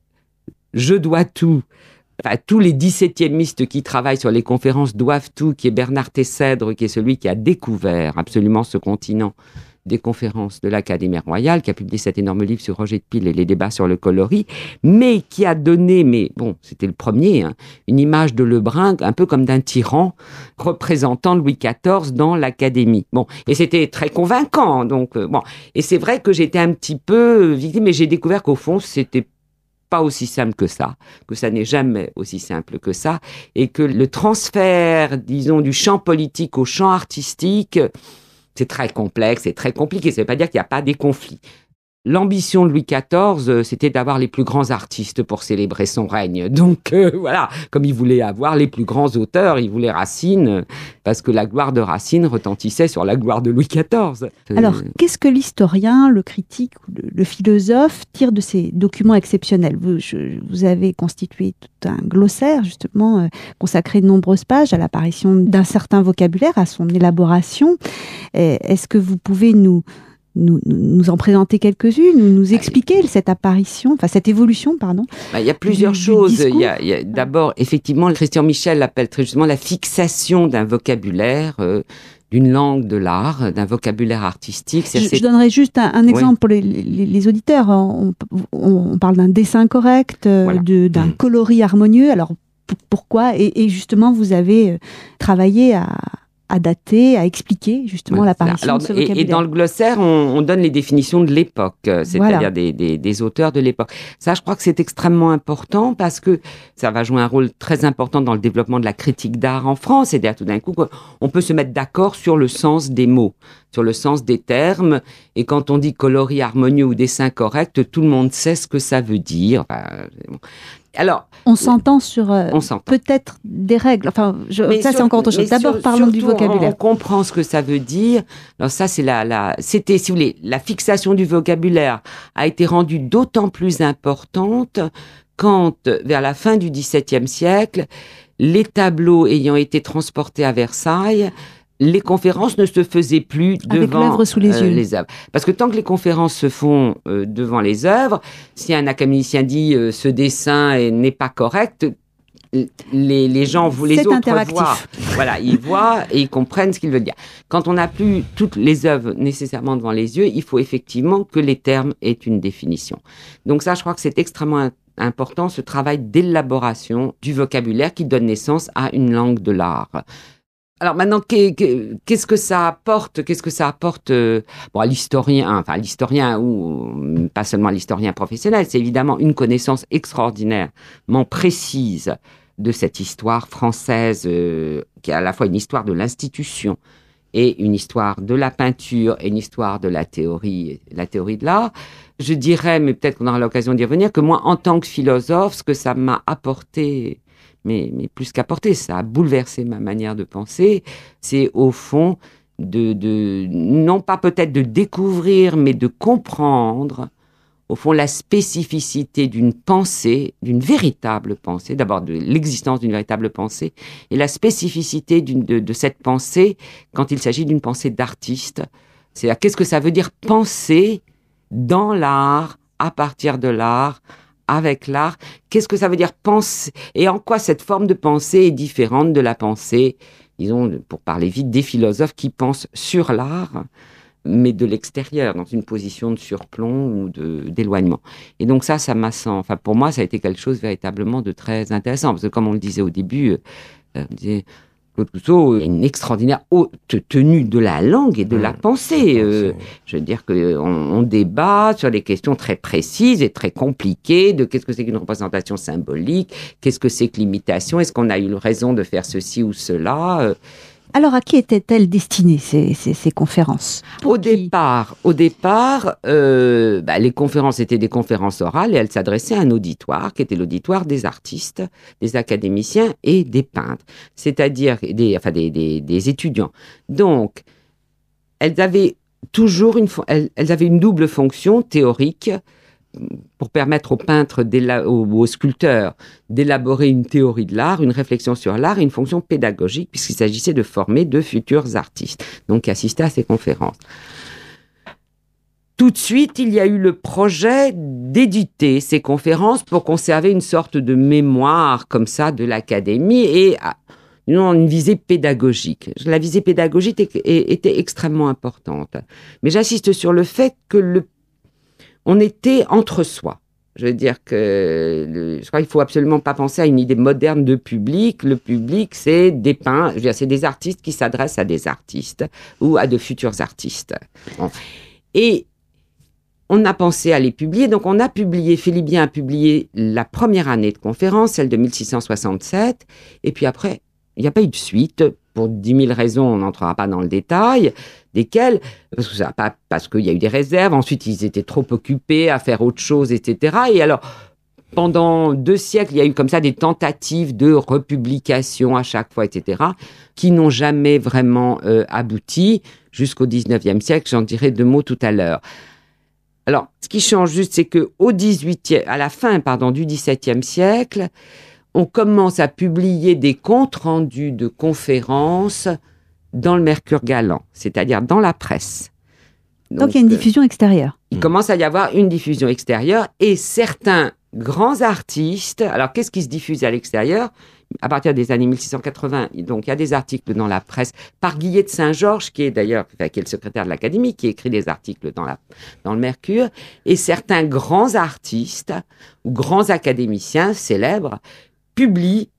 je dois tout. Enfin, tous les 17e qui travaillent sur les conférences doivent tout, qui est Bernard Tessèdre, qui est celui qui a découvert absolument ce continent des conférences de l'Académie royale, qui a publié cet énorme livre sur Roger de Pile et les débats sur le coloris, mais qui a donné, c'était le premier, une image de Lebrun un peu comme d'un tyran représentant Louis XIV dans l'Académie. Et c'était très convaincant. Et c'est vrai que j'étais un petit peu victime, mais j'ai découvert qu'au fond, c'était pas aussi simple que ça n'est jamais aussi simple que ça, et que le transfert, disons, du champ politique au champ artistique, c'est très complexe et très compliqué. Ça ne veut pas dire qu'il n'y a pas des conflits. L'ambition de Louis XIV, c'était d'avoir les plus grands artistes pour célébrer son règne. Donc voilà, comme il voulait avoir les plus grands auteurs, il voulait Racine, parce que la gloire de Racine retentissait sur la gloire de Louis XIV. Alors, qu'est-ce que l'historien, le critique, le philosophe tire de ces documents exceptionnels ? Vous avez constitué tout un glossaire, justement, consacré de nombreuses pages à l'apparition d'un certain vocabulaire, à son élaboration. Est-ce que vous pouvez nous en présenter quelques-unes, nous expliquer cette apparition, cette évolution, pardon. Il y a plusieurs choses. Il y a d'abord, effectivement, Christian Michel l'appelle très justement la fixation d'un vocabulaire, d'une langue de l'art, d'un vocabulaire artistique. Je donnerai juste un exemple pour les auditeurs. On parle d'un dessin correct, voilà. D'un coloris harmonieux. Alors, pourquoi ? Et justement, vous avez travaillé à dater, à expliquer justement l'apparition de ce vocabulaire. Et dans le glossaire, on donne les définitions de l'époque, c'est-à-dire des auteurs de l'époque. Ça, je crois que c'est extrêmement important parce que ça va jouer un rôle très important dans le développement de la critique d'art en France. C'est-à-dire tout d'un coup, on peut se mettre d'accord sur le sens des mots, sur le sens des termes. Et quand on dit coloris harmonieux ou dessin correct, tout le monde sait ce que ça veut dire. Alors, on s'entend sur peut-être des règles. Ça, c'est encore autre chose. D'abord, parlons du vocabulaire. On comprend ce que ça veut dire. Alors ça, c'est c'était, si vous voulez, la fixation du vocabulaire a été rendue d'autant plus importante quand, vers la fin du XVIIe siècle, les tableaux ayant été transportés à Versailles, les conférences ne se faisaient plus devant l'œuvre sous les yeux. Les œuvres. Parce que tant que les conférences se font devant les œuvres, si un académicien dit ce dessin n'est pas correct, les gens, les autres voient. Voilà, ils voient et ils comprennent ce qu'il veut dire. Quand on n'a plus toutes les œuvres nécessairement devant les yeux, il faut effectivement que les termes aient une définition. Donc ça, je crois que c'est extrêmement important, ce travail d'élaboration du vocabulaire qui donne naissance à une langue de l'art. Alors maintenant, qu'est-ce que ça apporte à l'historien ou pas seulement à l'historien professionnel, c'est évidemment une connaissance extraordinairement précise de cette histoire française qui est à la fois une histoire de l'institution et une histoire de la peinture et une histoire de la théorie de l'art. Je dirais, mais peut-être qu'on aura l'occasion d'y revenir, que moi, en tant que philosophe, ce que ça m'a apporté, mais plus qu'apporter, ça a bouleversé ma manière de penser, c'est au fond non pas peut-être de découvrir, mais de comprendre, au fond, la spécificité d'une pensée, d'une véritable pensée, d'abord de l'existence d'une véritable pensée, et la spécificité de cette pensée quand il s'agit d'une pensée d'artiste. C'est-à-dire, qu'est-ce que ça veut dire penser dans l'art, à partir de l'art, avec l'art, qu'est-ce que ça veut dire penser, et en quoi cette forme de pensée est différente de la pensée, disons, pour parler vite, des philosophes qui pensent sur l'art, mais de l'extérieur, dans une position de surplomb ou d'éloignement. Et donc ça pour moi, ça a été quelque chose véritablement de très intéressant, parce que comme on le disait au début, Claude Cousteau a une extraordinaire haute tenue de la langue et de la pensée. Je veux dire qu'on débat sur des questions très précises et très compliquées de qu'est-ce que c'est qu'une représentation symbolique, qu'est-ce que c'est que l'imitation, est-ce qu'on a eu raison de faire ceci ou cela. Alors, à qui étaient-elles destinées, ces conférences ? Au départ, les conférences étaient des conférences orales et elles s'adressaient à un auditoire qui était l'auditoire des artistes, des académiciens et des peintres, c'est-à-dire des étudiants. Donc, elles avaient toujours elles avaient une double fonction théorique pour permettre aux peintres ou aux sculpteurs d'élaborer une théorie de l'art, une réflexion sur l'art et une fonction pédagogique, puisqu'il s'agissait de former de futurs artistes, donc qui assistaient à ces conférences. Tout de suite, il y a eu le projet d'éditer ces conférences pour conserver une sorte de mémoire comme ça de l'académie et une visée pédagogique. La visée pédagogique était extrêmement importante. Mais j'insiste sur le fait que on était entre soi. Je veux dire que je crois qu'il faut absolument pas penser à une idée moderne de public. Le public, c'est c'est des artistes qui s'adressent à des artistes ou à de futurs artistes. Bon. Et on a pensé à les publier. Donc, Philibien a publié la première année de conférence, celle de 1667. Et puis après, il n'y a pas eu de suite. Pour 10 000 raisons, on n'entrera pas dans le détail, desquelles, parce qu'il y a eu des réserves. Ensuite, ils étaient trop occupés à faire autre chose, etc. Et alors, pendant 2 siècles, il y a eu comme ça des tentatives de republication à chaque fois, etc., qui n'ont jamais vraiment abouti jusqu'au 19e siècle. J'en dirai 2 mots tout à l'heure. Alors, ce qui change juste, c'est que à la fin du XVIIe siècle, on commence à publier des comptes rendus de conférences dans le Mercure galant, c'est-à-dire dans la presse. Donc il y a une diffusion extérieure. Il commence à y avoir une diffusion extérieure et certains grands artistes. Alors, qu'est-ce qui se diffuse à l'extérieur ? À partir des années 1680, donc il y a des articles dans la presse par Guillet de Saint-Georges, qui est le secrétaire de l'Académie, qui écrit des articles dans le Mercure, et certains grands artistes ou grands académiciens célèbres publient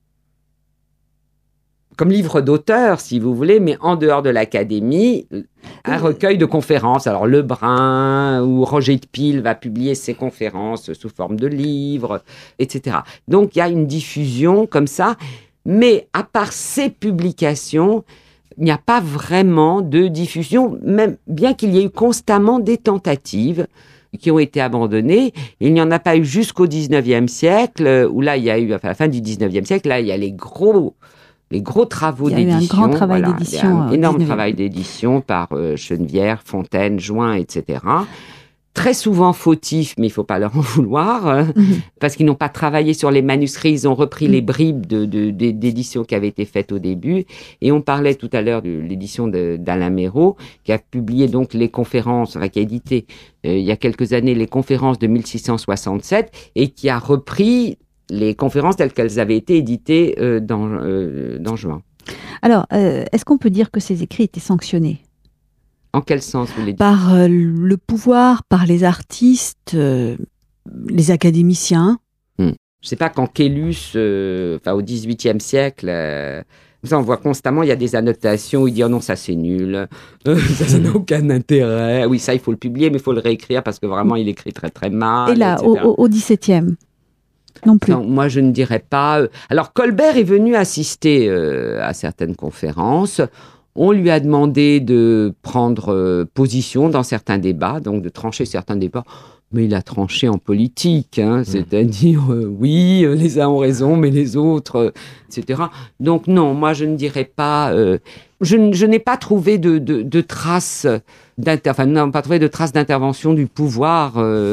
comme livre d'auteur, si vous voulez, mais en dehors de l'Académie, un recueil de conférences. Alors, Lebrun ou Roger de Pile va publier ses conférences sous forme de livres, etc. Donc, il y a une diffusion comme ça, mais à part ces publications, il n'y a pas vraiment de diffusion, même bien qu'il y ait eu constamment des tentatives qui ont été abandonnées. Il n'y en a pas eu jusqu'au 19e siècle, où là, il y a eu, à la fin du 19e siècle, là, il y a les gros travaux d'édition. Il y a eu un grand travail d'édition. Un énorme travail d'édition par Chenevière, Fontaine, Join, etc. Très souvent fautifs, mais il ne faut pas leur en vouloir, parce qu'ils n'ont pas travaillé sur les manuscrits, ils ont repris les bribes d'édition qui avaient été faites au début. Et on parlait tout à l'heure de l'édition d'Alain Méraud, qui a publié donc les conférences, qui a édité il y a quelques années les conférences de 1667, et qui a repris les conférences telles qu'elles avaient été éditées dans Juin. Alors, est-ce qu'on peut dire que ces écrits étaient sanctionnés ? En quel sens vous voulez dire ? Par le pouvoir, par les artistes, les académiciens. Je ne sais pas, quand Caylus, au XVIIIe siècle, ça on voit constamment, il y a des annotations où il dit « Oh non, ça c'est nul, ça n'a aucun intérêt. » Oui, ça il faut le publier, mais il faut le réécrire parce que vraiment il écrit très très mal. Et là, au XVIIe non plus. Non, moi, je ne dirais pas. Alors, Colbert est venu assister à certaines conférences. On lui a demandé de prendre position dans certains débats, donc de trancher certains débats. Mais il a tranché en politique, c'est-à-dire, oui, les uns ont raison, mais les autres, etc. Donc, non, moi, je ne dirais pas... je n'ai pas trouvé de traces d'intervention du pouvoir...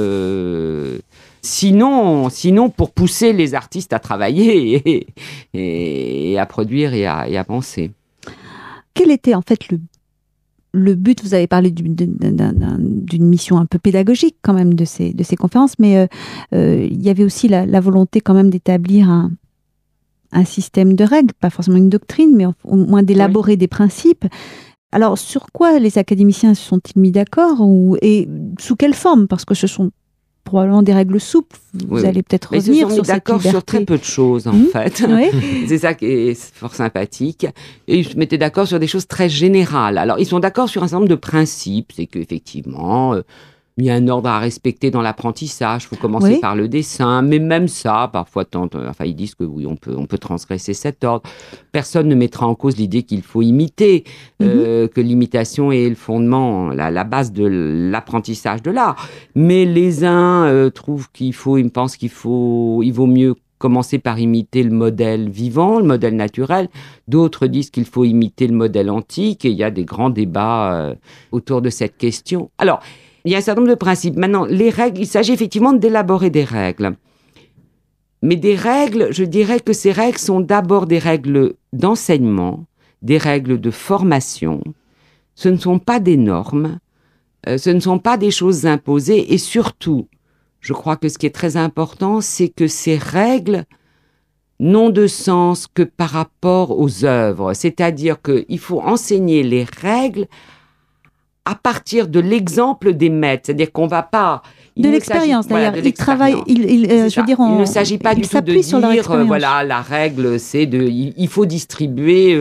Sinon, pour pousser les artistes à travailler et à produire et à penser. Quel était en fait le but ? Vous avez parlé d'une mission un peu pédagogique quand même de ces conférences, mais il y avait aussi la volonté quand même d'établir un système de règles, pas forcément une doctrine, mais au moins d'élaborer des principes. Alors, sur quoi les académiciens se sont-ils mis d'accord et sous quelle forme ? Parce que ce sont probablement des règles souples. Vous allez peut-être revenir sur cette liberté. Ils se sont mis d'accord sur très peu de choses, en fait. Oui. C'est ça qui est fort sympathique. Et ils se mettaient d'accord sur des choses très générales. Alors, ils sont d'accord sur un certain nombre de principes. C'est qu'effectivement, il y a un ordre à respecter dans l'apprentissage. Il faut commencer par le dessin. Mais même ça, parfois, ils disent que oui, on peut transgresser cet ordre. Personne ne mettra en cause l'idée qu'il faut imiter, que l'imitation est le fondement, la base de l'apprentissage de l'art. Mais les uns trouvent il vaut mieux commencer par imiter le modèle vivant, le modèle naturel. D'autres disent qu'il faut imiter le modèle antique. Et il y a des grands débats autour de cette question. Alors, il y a un certain nombre de principes. Maintenant, les règles, il s'agit effectivement d'élaborer des règles. Mais des règles, je dirais que ces règles sont d'abord des règles d'enseignement, des règles de formation. Ce ne sont pas des normes, ce ne sont pas des choses imposées. Et surtout, je crois que ce qui est très important, c'est que ces règles n'ont de sens que par rapport aux œuvres. C'est-à-dire qu'il faut enseigner les règles à partir de l'exemple des maîtres. C'est-à-dire qu'on ne va pas... De l'expérience, d'ailleurs. Voilà, il travaille, je veux dire, il ne s'agit pas du tout de dire, voilà, la règle, c'est il faut distribuer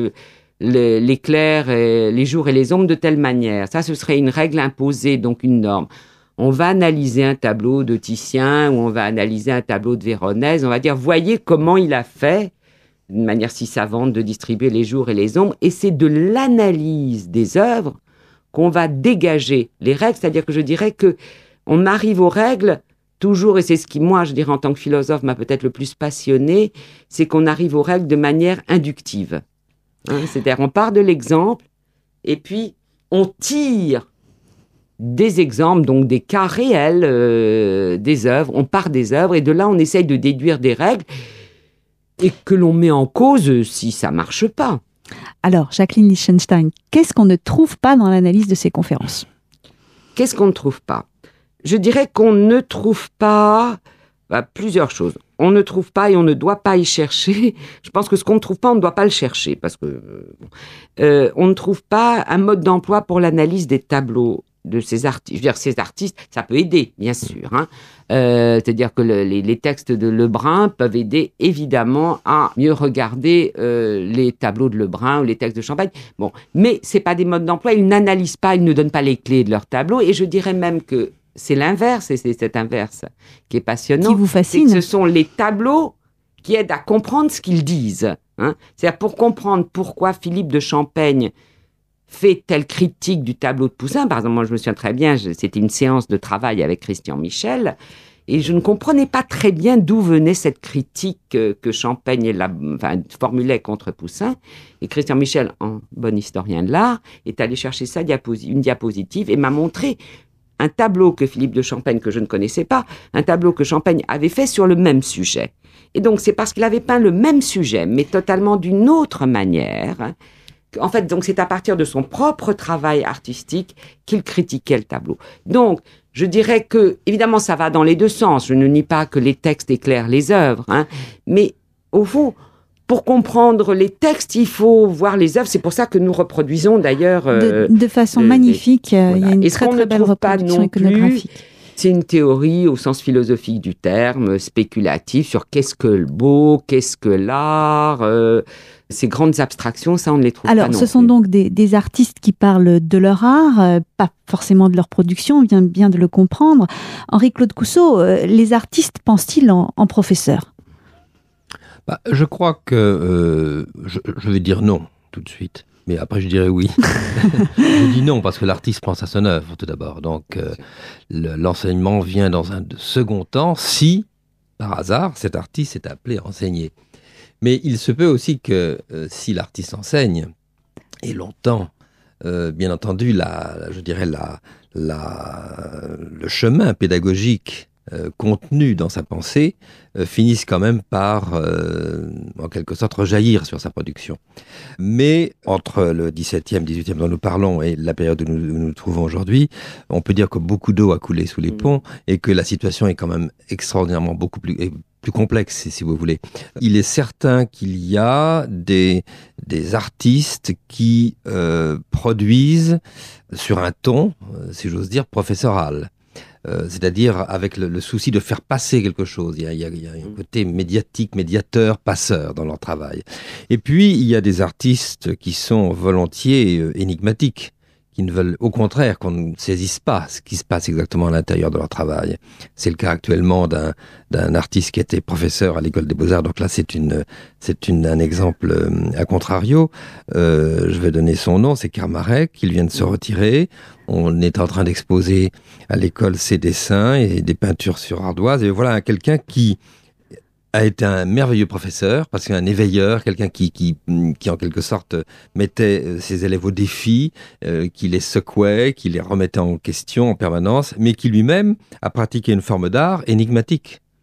l'éclair, les jours et les ombres de telle manière. Ça, ce serait une règle imposée, donc une norme. On va analyser un tableau de Titien ou on va analyser un tableau de Véronèse. On va dire, voyez comment il a fait, d'une manière si savante, de distribuer les jours et les ombres. Et c'est de l'analyse des œuvres qu'on va dégager les règles. C'est-à-dire que je dirais que on arrive aux règles toujours, et c'est ce qui, moi, je dirais, en tant que philosophe, m'a peut-être le plus passionné, c'est qu'on arrive aux règles de manière inductive. C'est-à-dire, on part de l'exemple, et puis on tire des exemples, donc des cas réels des œuvres, on part des œuvres, et de là, on essaye de déduire des règles, et que l'on met en cause si ça marche pas. Alors, Jacqueline Lichtenstein, qu'est-ce qu'on ne trouve pas dans l'analyse de ces conférences ? Qu'est-ce qu'on ne trouve pas ? Je dirais qu'on ne trouve pas plusieurs choses. On ne trouve pas et on ne doit pas y chercher. Je pense que ce qu'on ne trouve pas, on ne doit pas le chercher parce que on ne trouve pas un mode d'emploi pour l'analyse des tableaux de ces artistes. Je veux dire, ces artistes, ça peut aider, bien sûr. C'est-à-dire que les textes de Lebrun peuvent aider, évidemment, à mieux regarder les tableaux de Lebrun ou les textes de Champagne. Bon, mais c'est pas des modes d'emploi. Ils n'analysent pas, ils ne donnent pas les clés de leurs tableaux. Et je dirais même que c'est l'inverse, et c'est cet inverse qui est passionnant. Qui vous fascine. C'est que ce sont les tableaux qui aident à comprendre ce qu'ils disent. C'est-à-dire pour comprendre pourquoi Philippe de Champaigne fait telle critique du tableau de Poussin. Par exemple, moi, je me souviens très bien, c'était une séance de travail avec Christian Michel, et je ne comprenais pas très bien d'où venait cette critique que Champaigne formulait contre Poussin. Et Christian Michel, en bon historien de l'art, est allé chercher une diapositive et m'a montré un tableau que Philippe de Champaigne, que je ne connaissais pas, un tableau que Champaigne avait fait sur le même sujet. Et donc, c'est parce qu'il avait peint le même sujet, mais totalement d'une autre manière. En fait, donc, c'est à partir de son propre travail artistique qu'il critiquait le tableau. Donc, je dirais que, évidemment, ça va dans les deux sens. Je ne nie pas que les textes éclairent les œuvres, mais au fond, pour comprendre les textes, il faut voir les œuvres. C'est pour ça que nous reproduisons d'ailleurs... de façon magnifique. Voilà. Il y a une très belle reproduction iconographique. C'est une théorie au sens philosophique du terme, spéculative, sur qu'est-ce que le beau, qu'est-ce que l'art. Ces grandes abstractions, ça, on ne les trouve pas non plus. Alors, ce sont donc des artistes qui parlent de leur art, pas forcément de leur production, on vient bien de le comprendre. Henri-Claude Cousseau, les artistes pensent-ils en professeurs ? Je crois que je vais dire non tout de suite, mais après je dirais oui. Je dis non parce que l'artiste pense à son œuvre tout d'abord. Donc l'enseignement vient dans un second temps si, par hasard, cet artiste est appelé à enseigner. Mais il se peut aussi que si l'artiste enseigne, et longtemps, bien entendu, le chemin pédagogique contenu dans sa pensée finissent quand même par, en quelque sorte, rejaillir sur sa production. Mais entre le XVIIe, XVIIIe dont nous parlons et la période où nous nous trouvons aujourd'hui, on peut dire que beaucoup d'eau a coulé sous les ponts et que la situation est quand même extraordinairement beaucoup plus complexe, si vous voulez. Il est certain qu'il y a des artistes qui produisent sur un ton, si j'ose dire, professoral. C'est-à-dire avec le souci de faire passer quelque chose. Il y a un côté médiatique, médiateur, passeur dans leur travail. Et puis, il y a des artistes qui sont volontiers énigmatiques, qui ne veulent, au contraire, qu'on ne saisisse pas ce qui se passe exactement à l'intérieur de leur travail. C'est le cas actuellement d'un artiste qui était professeur à l'École des Beaux-Arts. Donc là, c'est un exemple à contrario. Je vais donner son nom, c'est Kermarek. Il vient de se retirer. On est en train d'exposer à l'école ses dessins et des peintures sur ardoise. Et voilà quelqu'un qui a été un merveilleux professeur, parce qu'un éveilleur, quelqu'un qui en quelque sorte mettait ses élèves au défi, qui les secouait, qui les remettait en question en permanence, mais qui lui-même a pratiqué une forme d'art énigmatique.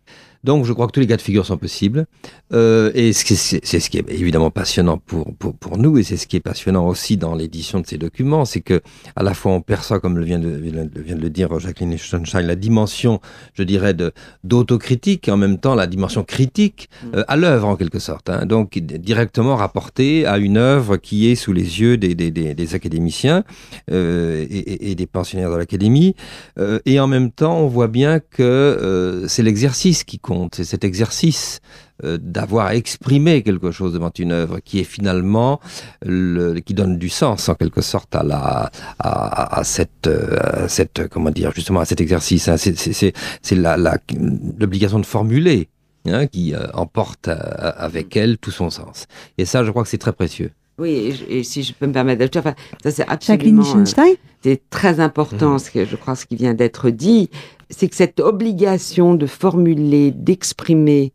Donc, je crois que tous les cas de figure sont possibles. Et c'est ce qui est évidemment passionnant pour nous, et c'est ce qui est passionnant aussi dans l'édition de ces documents, c'est que à la fois on perçoit, comme vient de le dire Jacqueline Lichtenstein, la dimension, je dirais, d'autocritique, et en même temps la dimension critique à l'œuvre en quelque sorte. Hein. Donc directement rapportée à une œuvre qui est sous les yeux des académiciens et des pensionnaires de l'académie. Et en même temps, on voit bien que c'est l'exercice qui compte, c'est cet exercice d'avoir exprimé quelque chose devant une œuvre qui est finalement qui donne du sens en quelque sorte à cette comment dire, justement à cet exercice. Hein. C'est l'obligation de formuler qui emporte avec elle tout son sens. Et ça, je crois que c'est très précieux. Oui, et si je peux me permettre d'ajouter, enfin, ça c'est absolument c'est très important, ce qui vient d'être dit, c'est que cette obligation de formuler, d'exprimer,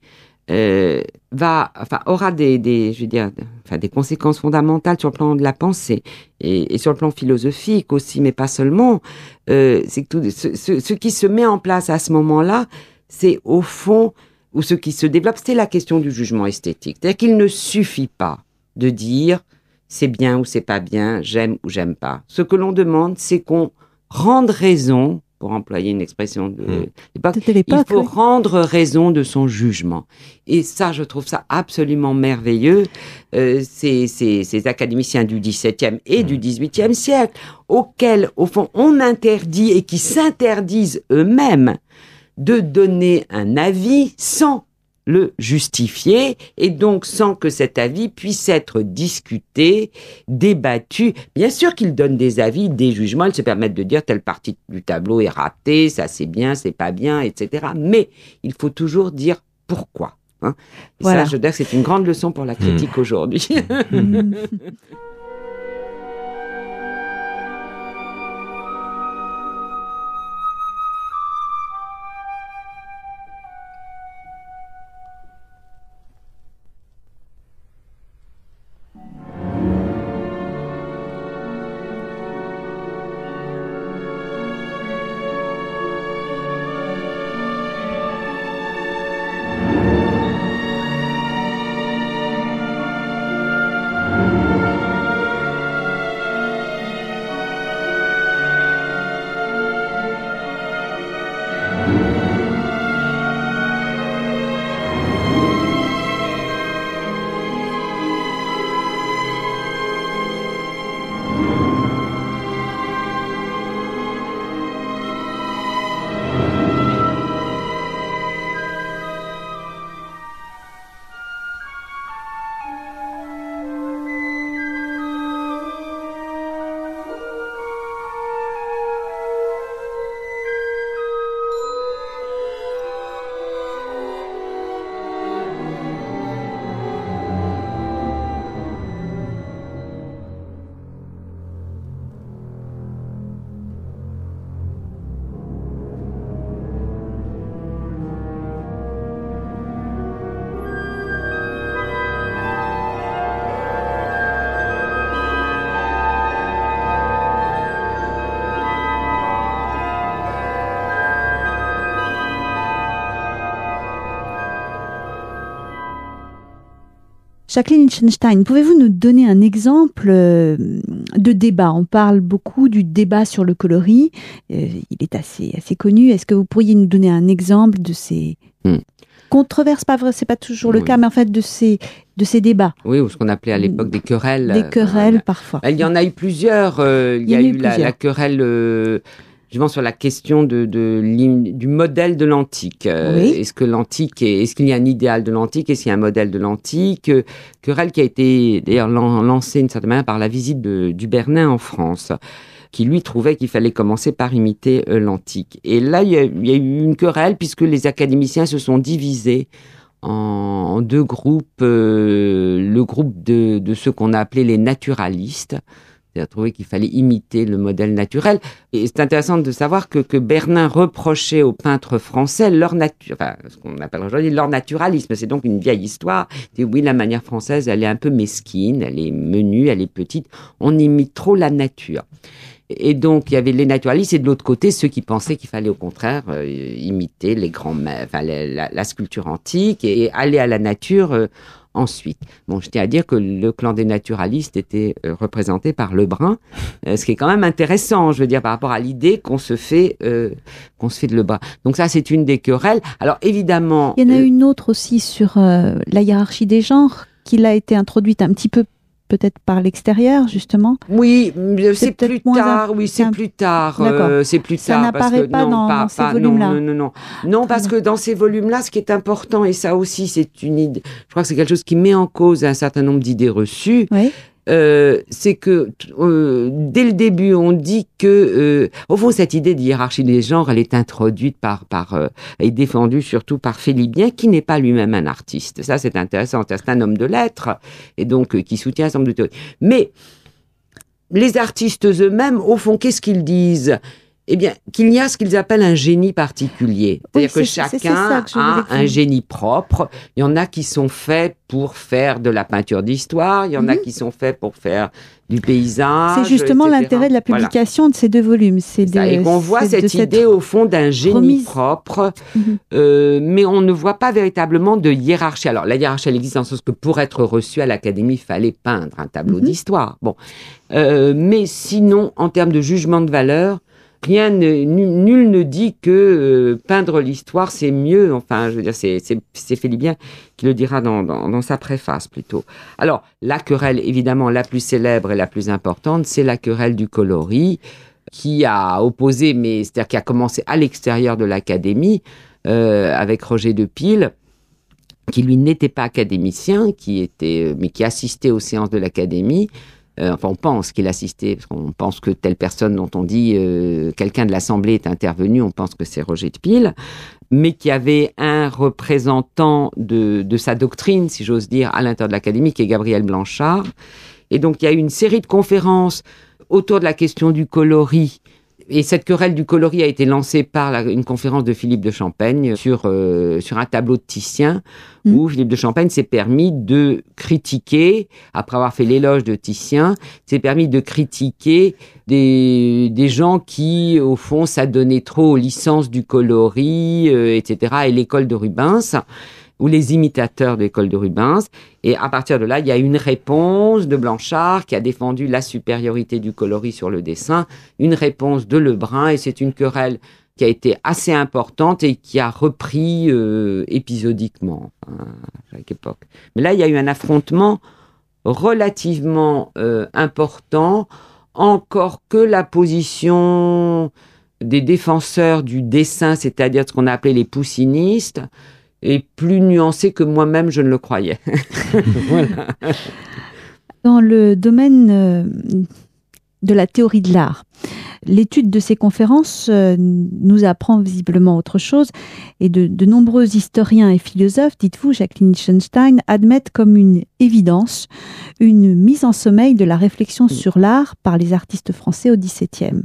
aura des conséquences fondamentales sur le plan de la pensée et sur le plan philosophique aussi, mais pas seulement. C'est que ce qui se met en place à ce moment-là, c'est au fond, ou ce qui se développe, c'est la question du jugement esthétique. C'est-à-dire qu'il ne suffit pas de dire c'est bien ou c'est pas bien, j'aime ou j'aime pas. Ce que l'on demande, c'est qu'on rende raison, pour employer une expression de l'époque, il faut rendre raison de son jugement. Et ça, je trouve ça absolument merveilleux. Ces académiciens du XVIIe et du XVIIIe siècle, auxquels, au fond, on interdit et qui s'interdisent eux-mêmes de donner un avis sans le justifier, et donc sans que cet avis puisse être discuté, débattu. Bien sûr qu'ils donnent des avis, des jugements, ils se permettent de dire telle partie du tableau est ratée, ça c'est bien, c'est pas bien, etc. Mais il faut toujours dire pourquoi. Hein. Et voilà. Ça, je veux dire que c'est une grande leçon pour la critique aujourd'hui. Jacqueline Lichtenstein, pouvez-vous nous donner un exemple de débat? On parle beaucoup du débat sur le coloris. Il est assez connu. Est-ce que vous pourriez nous donner un exemple de ces controverses? Pas vrai, c'est pas toujours le cas, mais en fait de ces débats. Oui, ou ce qu'on appelait à l'époque des querelles. Des querelles, parfois. Il y en a eu plusieurs. Il y a eu la querelle... justement sur la question du modèle de l'antique. Oui. Est-ce qu'il y a un idéal de l'antique? Est-ce qu'il y a un modèle de l'antique? Querelle qui a été d'ailleurs lancée d'une certaine manière par la visite du Bernin en France, qui lui trouvait qu'il fallait commencer par imiter l'antique. Et là, il y a eu une querelle puisque les académiciens se sont divisés en deux groupes. Le groupe de ceux qu'on a appelés les naturalistes, c'est-à-dire trouvé qu'il fallait imiter le modèle naturel. Et c'est intéressant de savoir que Bernin reprochait aux peintres français ce qu'on appelle aujourd'hui leur naturalisme. C'est donc une vieille histoire. Et oui, la manière française, elle est un peu mesquine, elle est menue, elle est petite. On imite trop la nature. Et donc, il y avait les naturalistes et de l'autre côté, ceux qui pensaient qu'il fallait au contraire imiter les grands, la sculpture antique et aller à la nature ensuite. Bon, je tiens à dire que le clan des naturalistes était représenté par Lebrun, ce qui est quand même intéressant, je veux dire, par rapport à l'idée qu'on se fait de Lebrun. Donc ça, c'est une des querelles. Alors évidemment... Il y en a une autre aussi sur la hiérarchie des genres, qui a été introduite un petit peu peut-être par l'extérieur, justement. Oui, c'est plus tard. Oui, c'est plus tard. C'est plus tard. Ça n'apparaît pas dans ces volumes-là. Non, parce que dans ces volumes-là, ce qui est important, et ça aussi, c'est une idée, je crois que c'est quelque chose qui met en cause un certain nombre d'idées reçues. Oui. C'est que dès le début, on dit que, au fond, cette idée de hiérarchie des genres, elle est introduite et défendue surtout par Félibien, qui n'est pas lui-même un artiste. Ça, c'est intéressant. C'est un homme de lettres, et donc qui soutient un certain nombre de théories. Mais les artistes eux-mêmes, au fond, qu'est-ce qu'ils disent ? Eh bien, qu'il y a ce qu'ils appellent un génie particulier. C'est-à-dire que chacun a un génie propre. Il y en a qui sont faits pour faire de la peinture d'histoire, il y en a qui sont faits pour faire du paysage. C'est justement l'intérêt de la publication de ces deux volumes. Et qu'on voit cette idée, au fond, d'un génie propre, mais on ne voit pas véritablement de hiérarchie. Alors, la hiérarchie, elle existe en ce sens que pour être reçu à l'Académie, il fallait peindre un tableau d'histoire. Bon. Mais sinon, en termes de jugement de valeur, nul ne dit que peindre l'histoire, c'est mieux. Enfin, je veux dire, c'est Félibien qui le dira dans sa préface, plutôt. Alors, la querelle, évidemment, la plus célèbre et la plus importante, c'est la querelle du coloris, qui a opposé, c'est-à-dire qui a commencé à l'extérieur de l'Académie, avec Roger de Pile, qui, lui, n'était pas académicien, mais qui assistait aux séances de l'Académie. Enfin, on pense qu'il assistait, parce qu'on pense que telle personne dont on dit quelqu'un de l'Assemblée est intervenu, on pense que c'est Roger de Pile, mais qui avait un représentant de sa doctrine, si j'ose dire, à l'intérieur de l'Académie, qui est Gabriel Blanchard. Et donc, il y a eu une série de conférences autour de la question du coloris. Et cette querelle du coloris a été lancée par une conférence de Philippe de Champaigne sur un tableau de Titien, où Philippe de Champaigne s'est permis de critiquer, après avoir fait l'éloge de Titien, s'est permis de critiquer des gens qui, au fond, s'adonnaient trop aux licences du coloris, etc., et l'école de Rubens, ou les imitateurs de l'école de Rubens. Et à partir de là, il y a une réponse de Blanchard qui a défendu la supériorité du coloris sur le dessin, une réponse de Lebrun, et c'est une querelle qui a été assez importante et qui a repris épisodiquement à chaque époque. Mais là, il y a eu un affrontement relativement important, encore que la position des défenseurs du dessin, c'est-à-dire ce qu'on a appelé les poussinistes, est plus nuancée que moi-même je ne le croyais. Voilà. Dans le domaine de la théorie de l'art, l'étude de ces conférences nous apprend visiblement autre chose, et de nombreux historiens et philosophes, dites-vous, Jacqueline Lichtenstein, admettent comme une évidence une mise en sommeil de la réflexion sur l'art par les artistes français au XVIIe.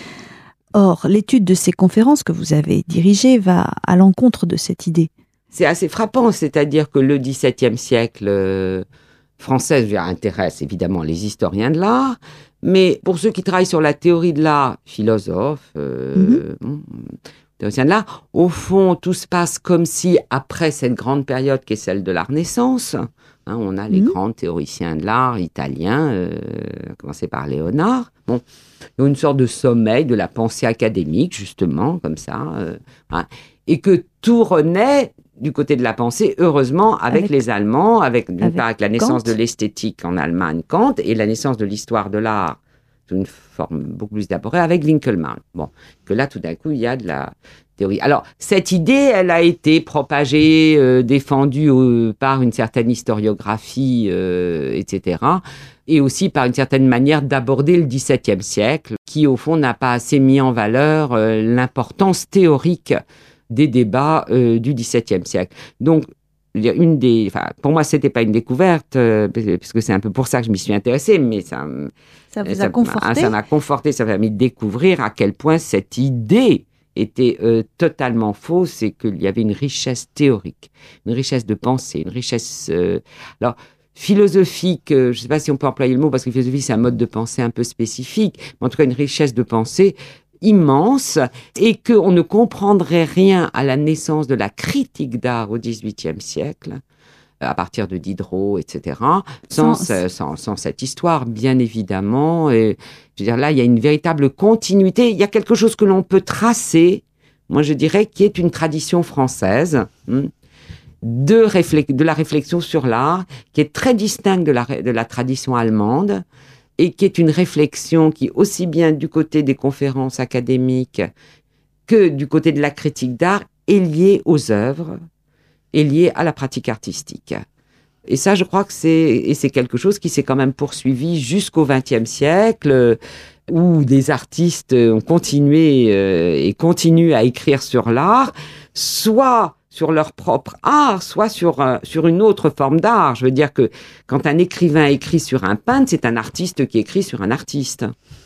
Or, l'étude de ces conférences que vous avez dirigées va à l'encontre de cette idée. C'est assez frappant, c'est-à-dire que le XVIIe siècle français intéresse évidemment les historiens de l'art, mais pour ceux qui travaillent sur la théorie de l'art, philosophes, théoriciens de l'art, au fond, tout se passe comme si, après cette grande période qui est celle de la Renaissance, on a les grands théoriciens de l'art italiens, à commencer par Léonard, il y a une sorte de sommeil de la pensée académique, justement, comme ça, et que tout renaît du côté de la pensée, heureusement, avec les Allemands, d'une part avec la naissance de l'esthétique en Allemagne, Kant, et la naissance de l'histoire de l'art, sous une forme beaucoup plus élaborée, avec Winkelmann. Bon, que là, tout d'un coup, il y a de la théorie. Alors, cette idée, elle a été propagée, défendue par une certaine historiographie, etc., et aussi par une certaine manière d'aborder le XVIIe siècle, qui, au fond, n'a pas assez mis en valeur l'importance théorique des débats du XVIIe siècle. Donc, pour moi, c'était pas une découverte, puisque c'est un peu pour ça que je m'y suis intéressée, mais ça vous a conforté. Ça m'a conforté, ça m'a permis de découvrir à quel point cette idée était totalement fausse et qu'il y avait une richesse théorique, une richesse de pensée, une richesse... Alors, philosophique, je ne sais pas si on peut employer le mot, parce que philosophie, c'est un mode de pensée un peu spécifique, mais en tout cas une richesse de pensée immense, et qu'on ne comprendrait rien à la naissance de la critique d'art au XVIIIe siècle, à partir de Diderot, etc., sans cette histoire, bien évidemment. Et, je veux dire, là, il y a une véritable continuité. Il y a quelque chose que l'on peut tracer, moi je dirais, qui est une tradition française, de la réflexion sur l'art, qui est très distincte de la tradition allemande, et qui est une réflexion qui, aussi bien du côté des conférences académiques que du côté de la critique d'art, est liée aux œuvres, est liée à la pratique artistique. Et ça, je crois que c'est quelque chose qui s'est quand même poursuivi jusqu'au XXe siècle, où des artistes ont continué et continuent à écrire sur l'art, soit sur leur propre art, soit sur une autre forme d'art. Je veux dire que quand un écrivain écrit sur un peintre, c'est un artiste qui écrit sur un artiste.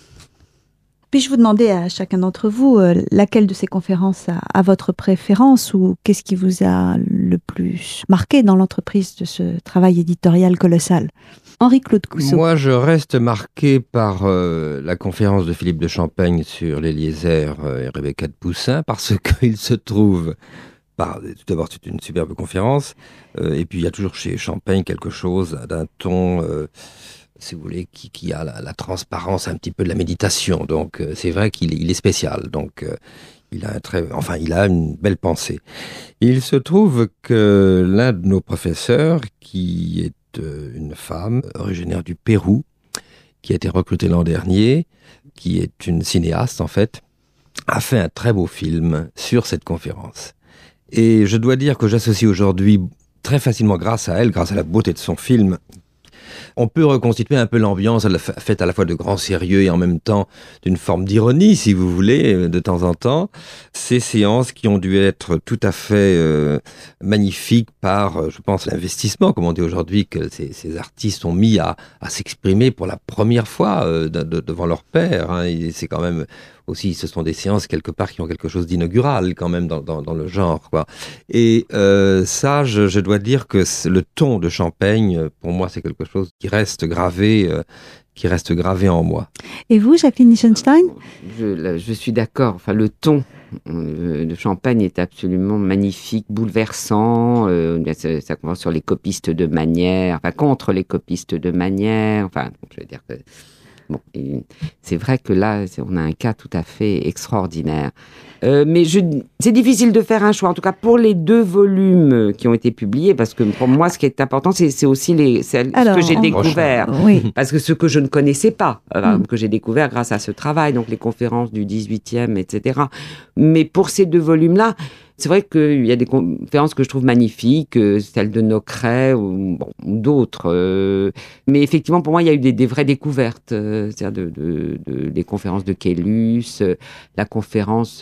Puis-je vous demander à chacun d'entre vous laquelle de ces conférences a votre préférence, ou qu'est-ce qui vous a le plus marqué dans l'entreprise de ce travail éditorial colossal ? Henri-Claude Cousseau. Moi, je reste marqué par la conférence de Philippe de Champaigne sur l'Élyézer et Rebecca de Poussin, parce qu'il se trouve... tout d'abord, c'est une superbe conférence, et puis il y a toujours chez Champaigne quelque chose d'un ton... si vous voulez, qui a la transparence un petit peu de la méditation. Donc, c'est vrai qu'il est spécial. Donc, il a une belle pensée. Il se trouve que l'un de nos professeurs, qui est une femme originaire du Pérou, qui a été recrutée l'an dernier, qui est une cinéaste, en fait, a fait un très beau film sur cette conférence. Et je dois dire que j'associe aujourd'hui très facilement, grâce à elle, grâce à la beauté de son film, on peut reconstituer un peu l'ambiance faite à la fois de grand sérieux et en même temps d'une forme d'ironie, si vous voulez, de temps en temps. Ces séances qui ont dû être tout à fait magnifiques par, je pense, l'investissement, comme on dit aujourd'hui, que ces artistes ont mis à s'exprimer pour la première fois devant leur père. Hein. Et c'est quand même... aussi, ce sont des séances quelque part qui ont quelque chose d'inaugural quand même dans le genre, quoi. Et ça, je dois dire que le ton de Champaigne, pour moi, c'est quelque chose qui reste gravé en moi. Et vous, Jacqueline Lichtenstein ? Je suis d'accord. Enfin, le ton de Champaigne est absolument magnifique, bouleversant. Ça commence sur les copistes de manière, enfin contre les copistes de manière. Enfin, je veux dire que bon, c'est vrai que là, on a un cas tout à fait extraordinaire. Mais c'est difficile de faire un choix, en tout cas pour les 2 volumes qui ont été publiés, parce que pour moi, ce qui est important, c'est aussi ce que j'ai découvert. Oui. Parce que ce que je ne connaissais pas, que j'ai découvert grâce à ce travail, donc les conférences du 18e, etc. Mais pour ces 2 volumes-là, c'est vrai qu'il y a des conférences que je trouve magnifiques, celle de Nocret ou d'autres. Mais effectivement, pour moi, il y a eu des vraies découvertes. C'est-à-dire des conférences de Caylus, la conférence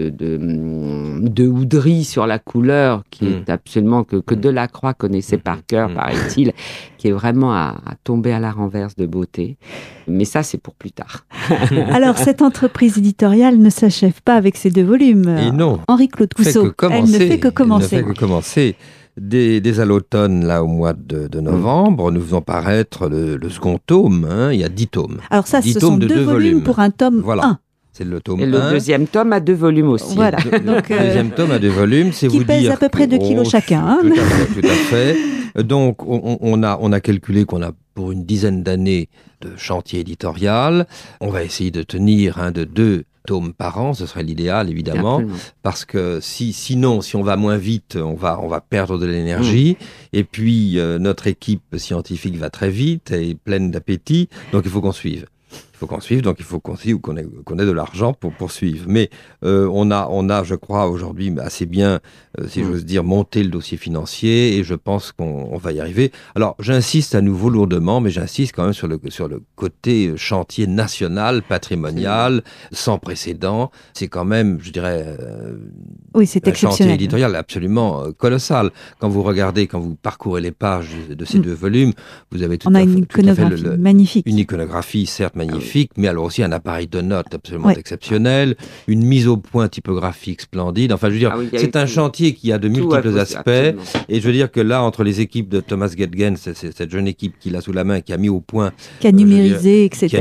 de Oudry sur la couleur, qui est absolument que Delacroix connaissait par cœur, paraît-il, qui est vraiment à tomber à la renverse de beauté. Mais ça, c'est pour plus tard. Alors, cette entreprise éditoriale ne s'achève pas avec ces 2 volumes. Et non. Henri-Claude Cousseau, elle ne fait que commencer. Dès à l'automne, là, au mois de novembre, nous faisons paraître le second tome. Hein, il y a 10 tomes. Alors ça, ce sont 2 volumes pour un tome 1. C'est le tome 1. Et le deuxième tome a 2 volumes aussi. Voilà. Donc, le deuxième tome a 2 volumes, c'est qui vous dire... pèse à peu près 2 kilos chacun. Hein. Tout à fait. Donc, on a calculé qu'on a pour une dizaine d'années de chantier éditorial. On va essayer de tenir de 2 tomes par an, ce serait l'idéal évidemment, absolument. Parce que sinon, si on va moins vite, on va perdre de l'énergie. Et puis notre équipe scientifique va très vite et pleine d'appétit, donc il faut qu'on suive. Donc il faut qu'on ait de l'argent pour poursuivre. Mais on a, je crois, aujourd'hui assez bien, si j'ose dire, monté le dossier financier, et je pense qu'on va y arriver. Alors, j'insiste à nouveau lourdement, mais j'insiste quand même sur le côté chantier national, patrimonial, sans précédent. C'est quand même, je dirais, oui, c'est un chantier exceptionnel. éditorial absolument colossal. Quand vous parcourez les pages de ces 2 volumes, vous avez tout à fait magnifique. une iconographie, certes magnifique, magnifique, mais alors aussi un appareil de notes absolument exceptionnel, une mise au point typographique splendide. Enfin, je veux dire, c'est un chantier qui a de multiples aspects. Absolument. Et je veux dire que là, entre les équipes de Thomas Gedgen, c'est cette jeune équipe qu'il a sous la main, qui a mis au point, qui a numérisé, etc.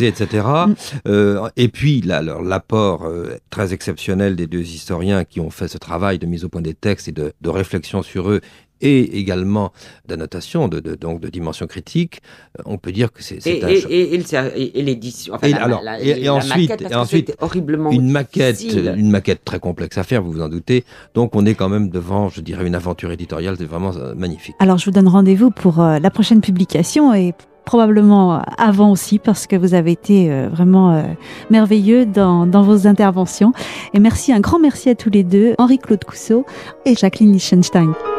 Et puis l'apport très exceptionnel des deux historiens qui ont fait ce travail de mise au point des textes et de réflexion sur eux, et également d'annotation, donc de dimension critique, on peut dire que c'est et l'édition. Enfin, ensuite horriblement une maquette très complexe à faire, vous vous en doutez. Donc on est quand même devant, je dirais, une aventure éditoriale, c'est vraiment magnifique. Alors je vous donne rendez-vous pour la prochaine publication et probablement avant aussi, parce que vous avez été vraiment merveilleux dans vos interventions. Et un grand merci à tous les deux, Henri-Claude Cousseau et Jacqueline Lichtenstein.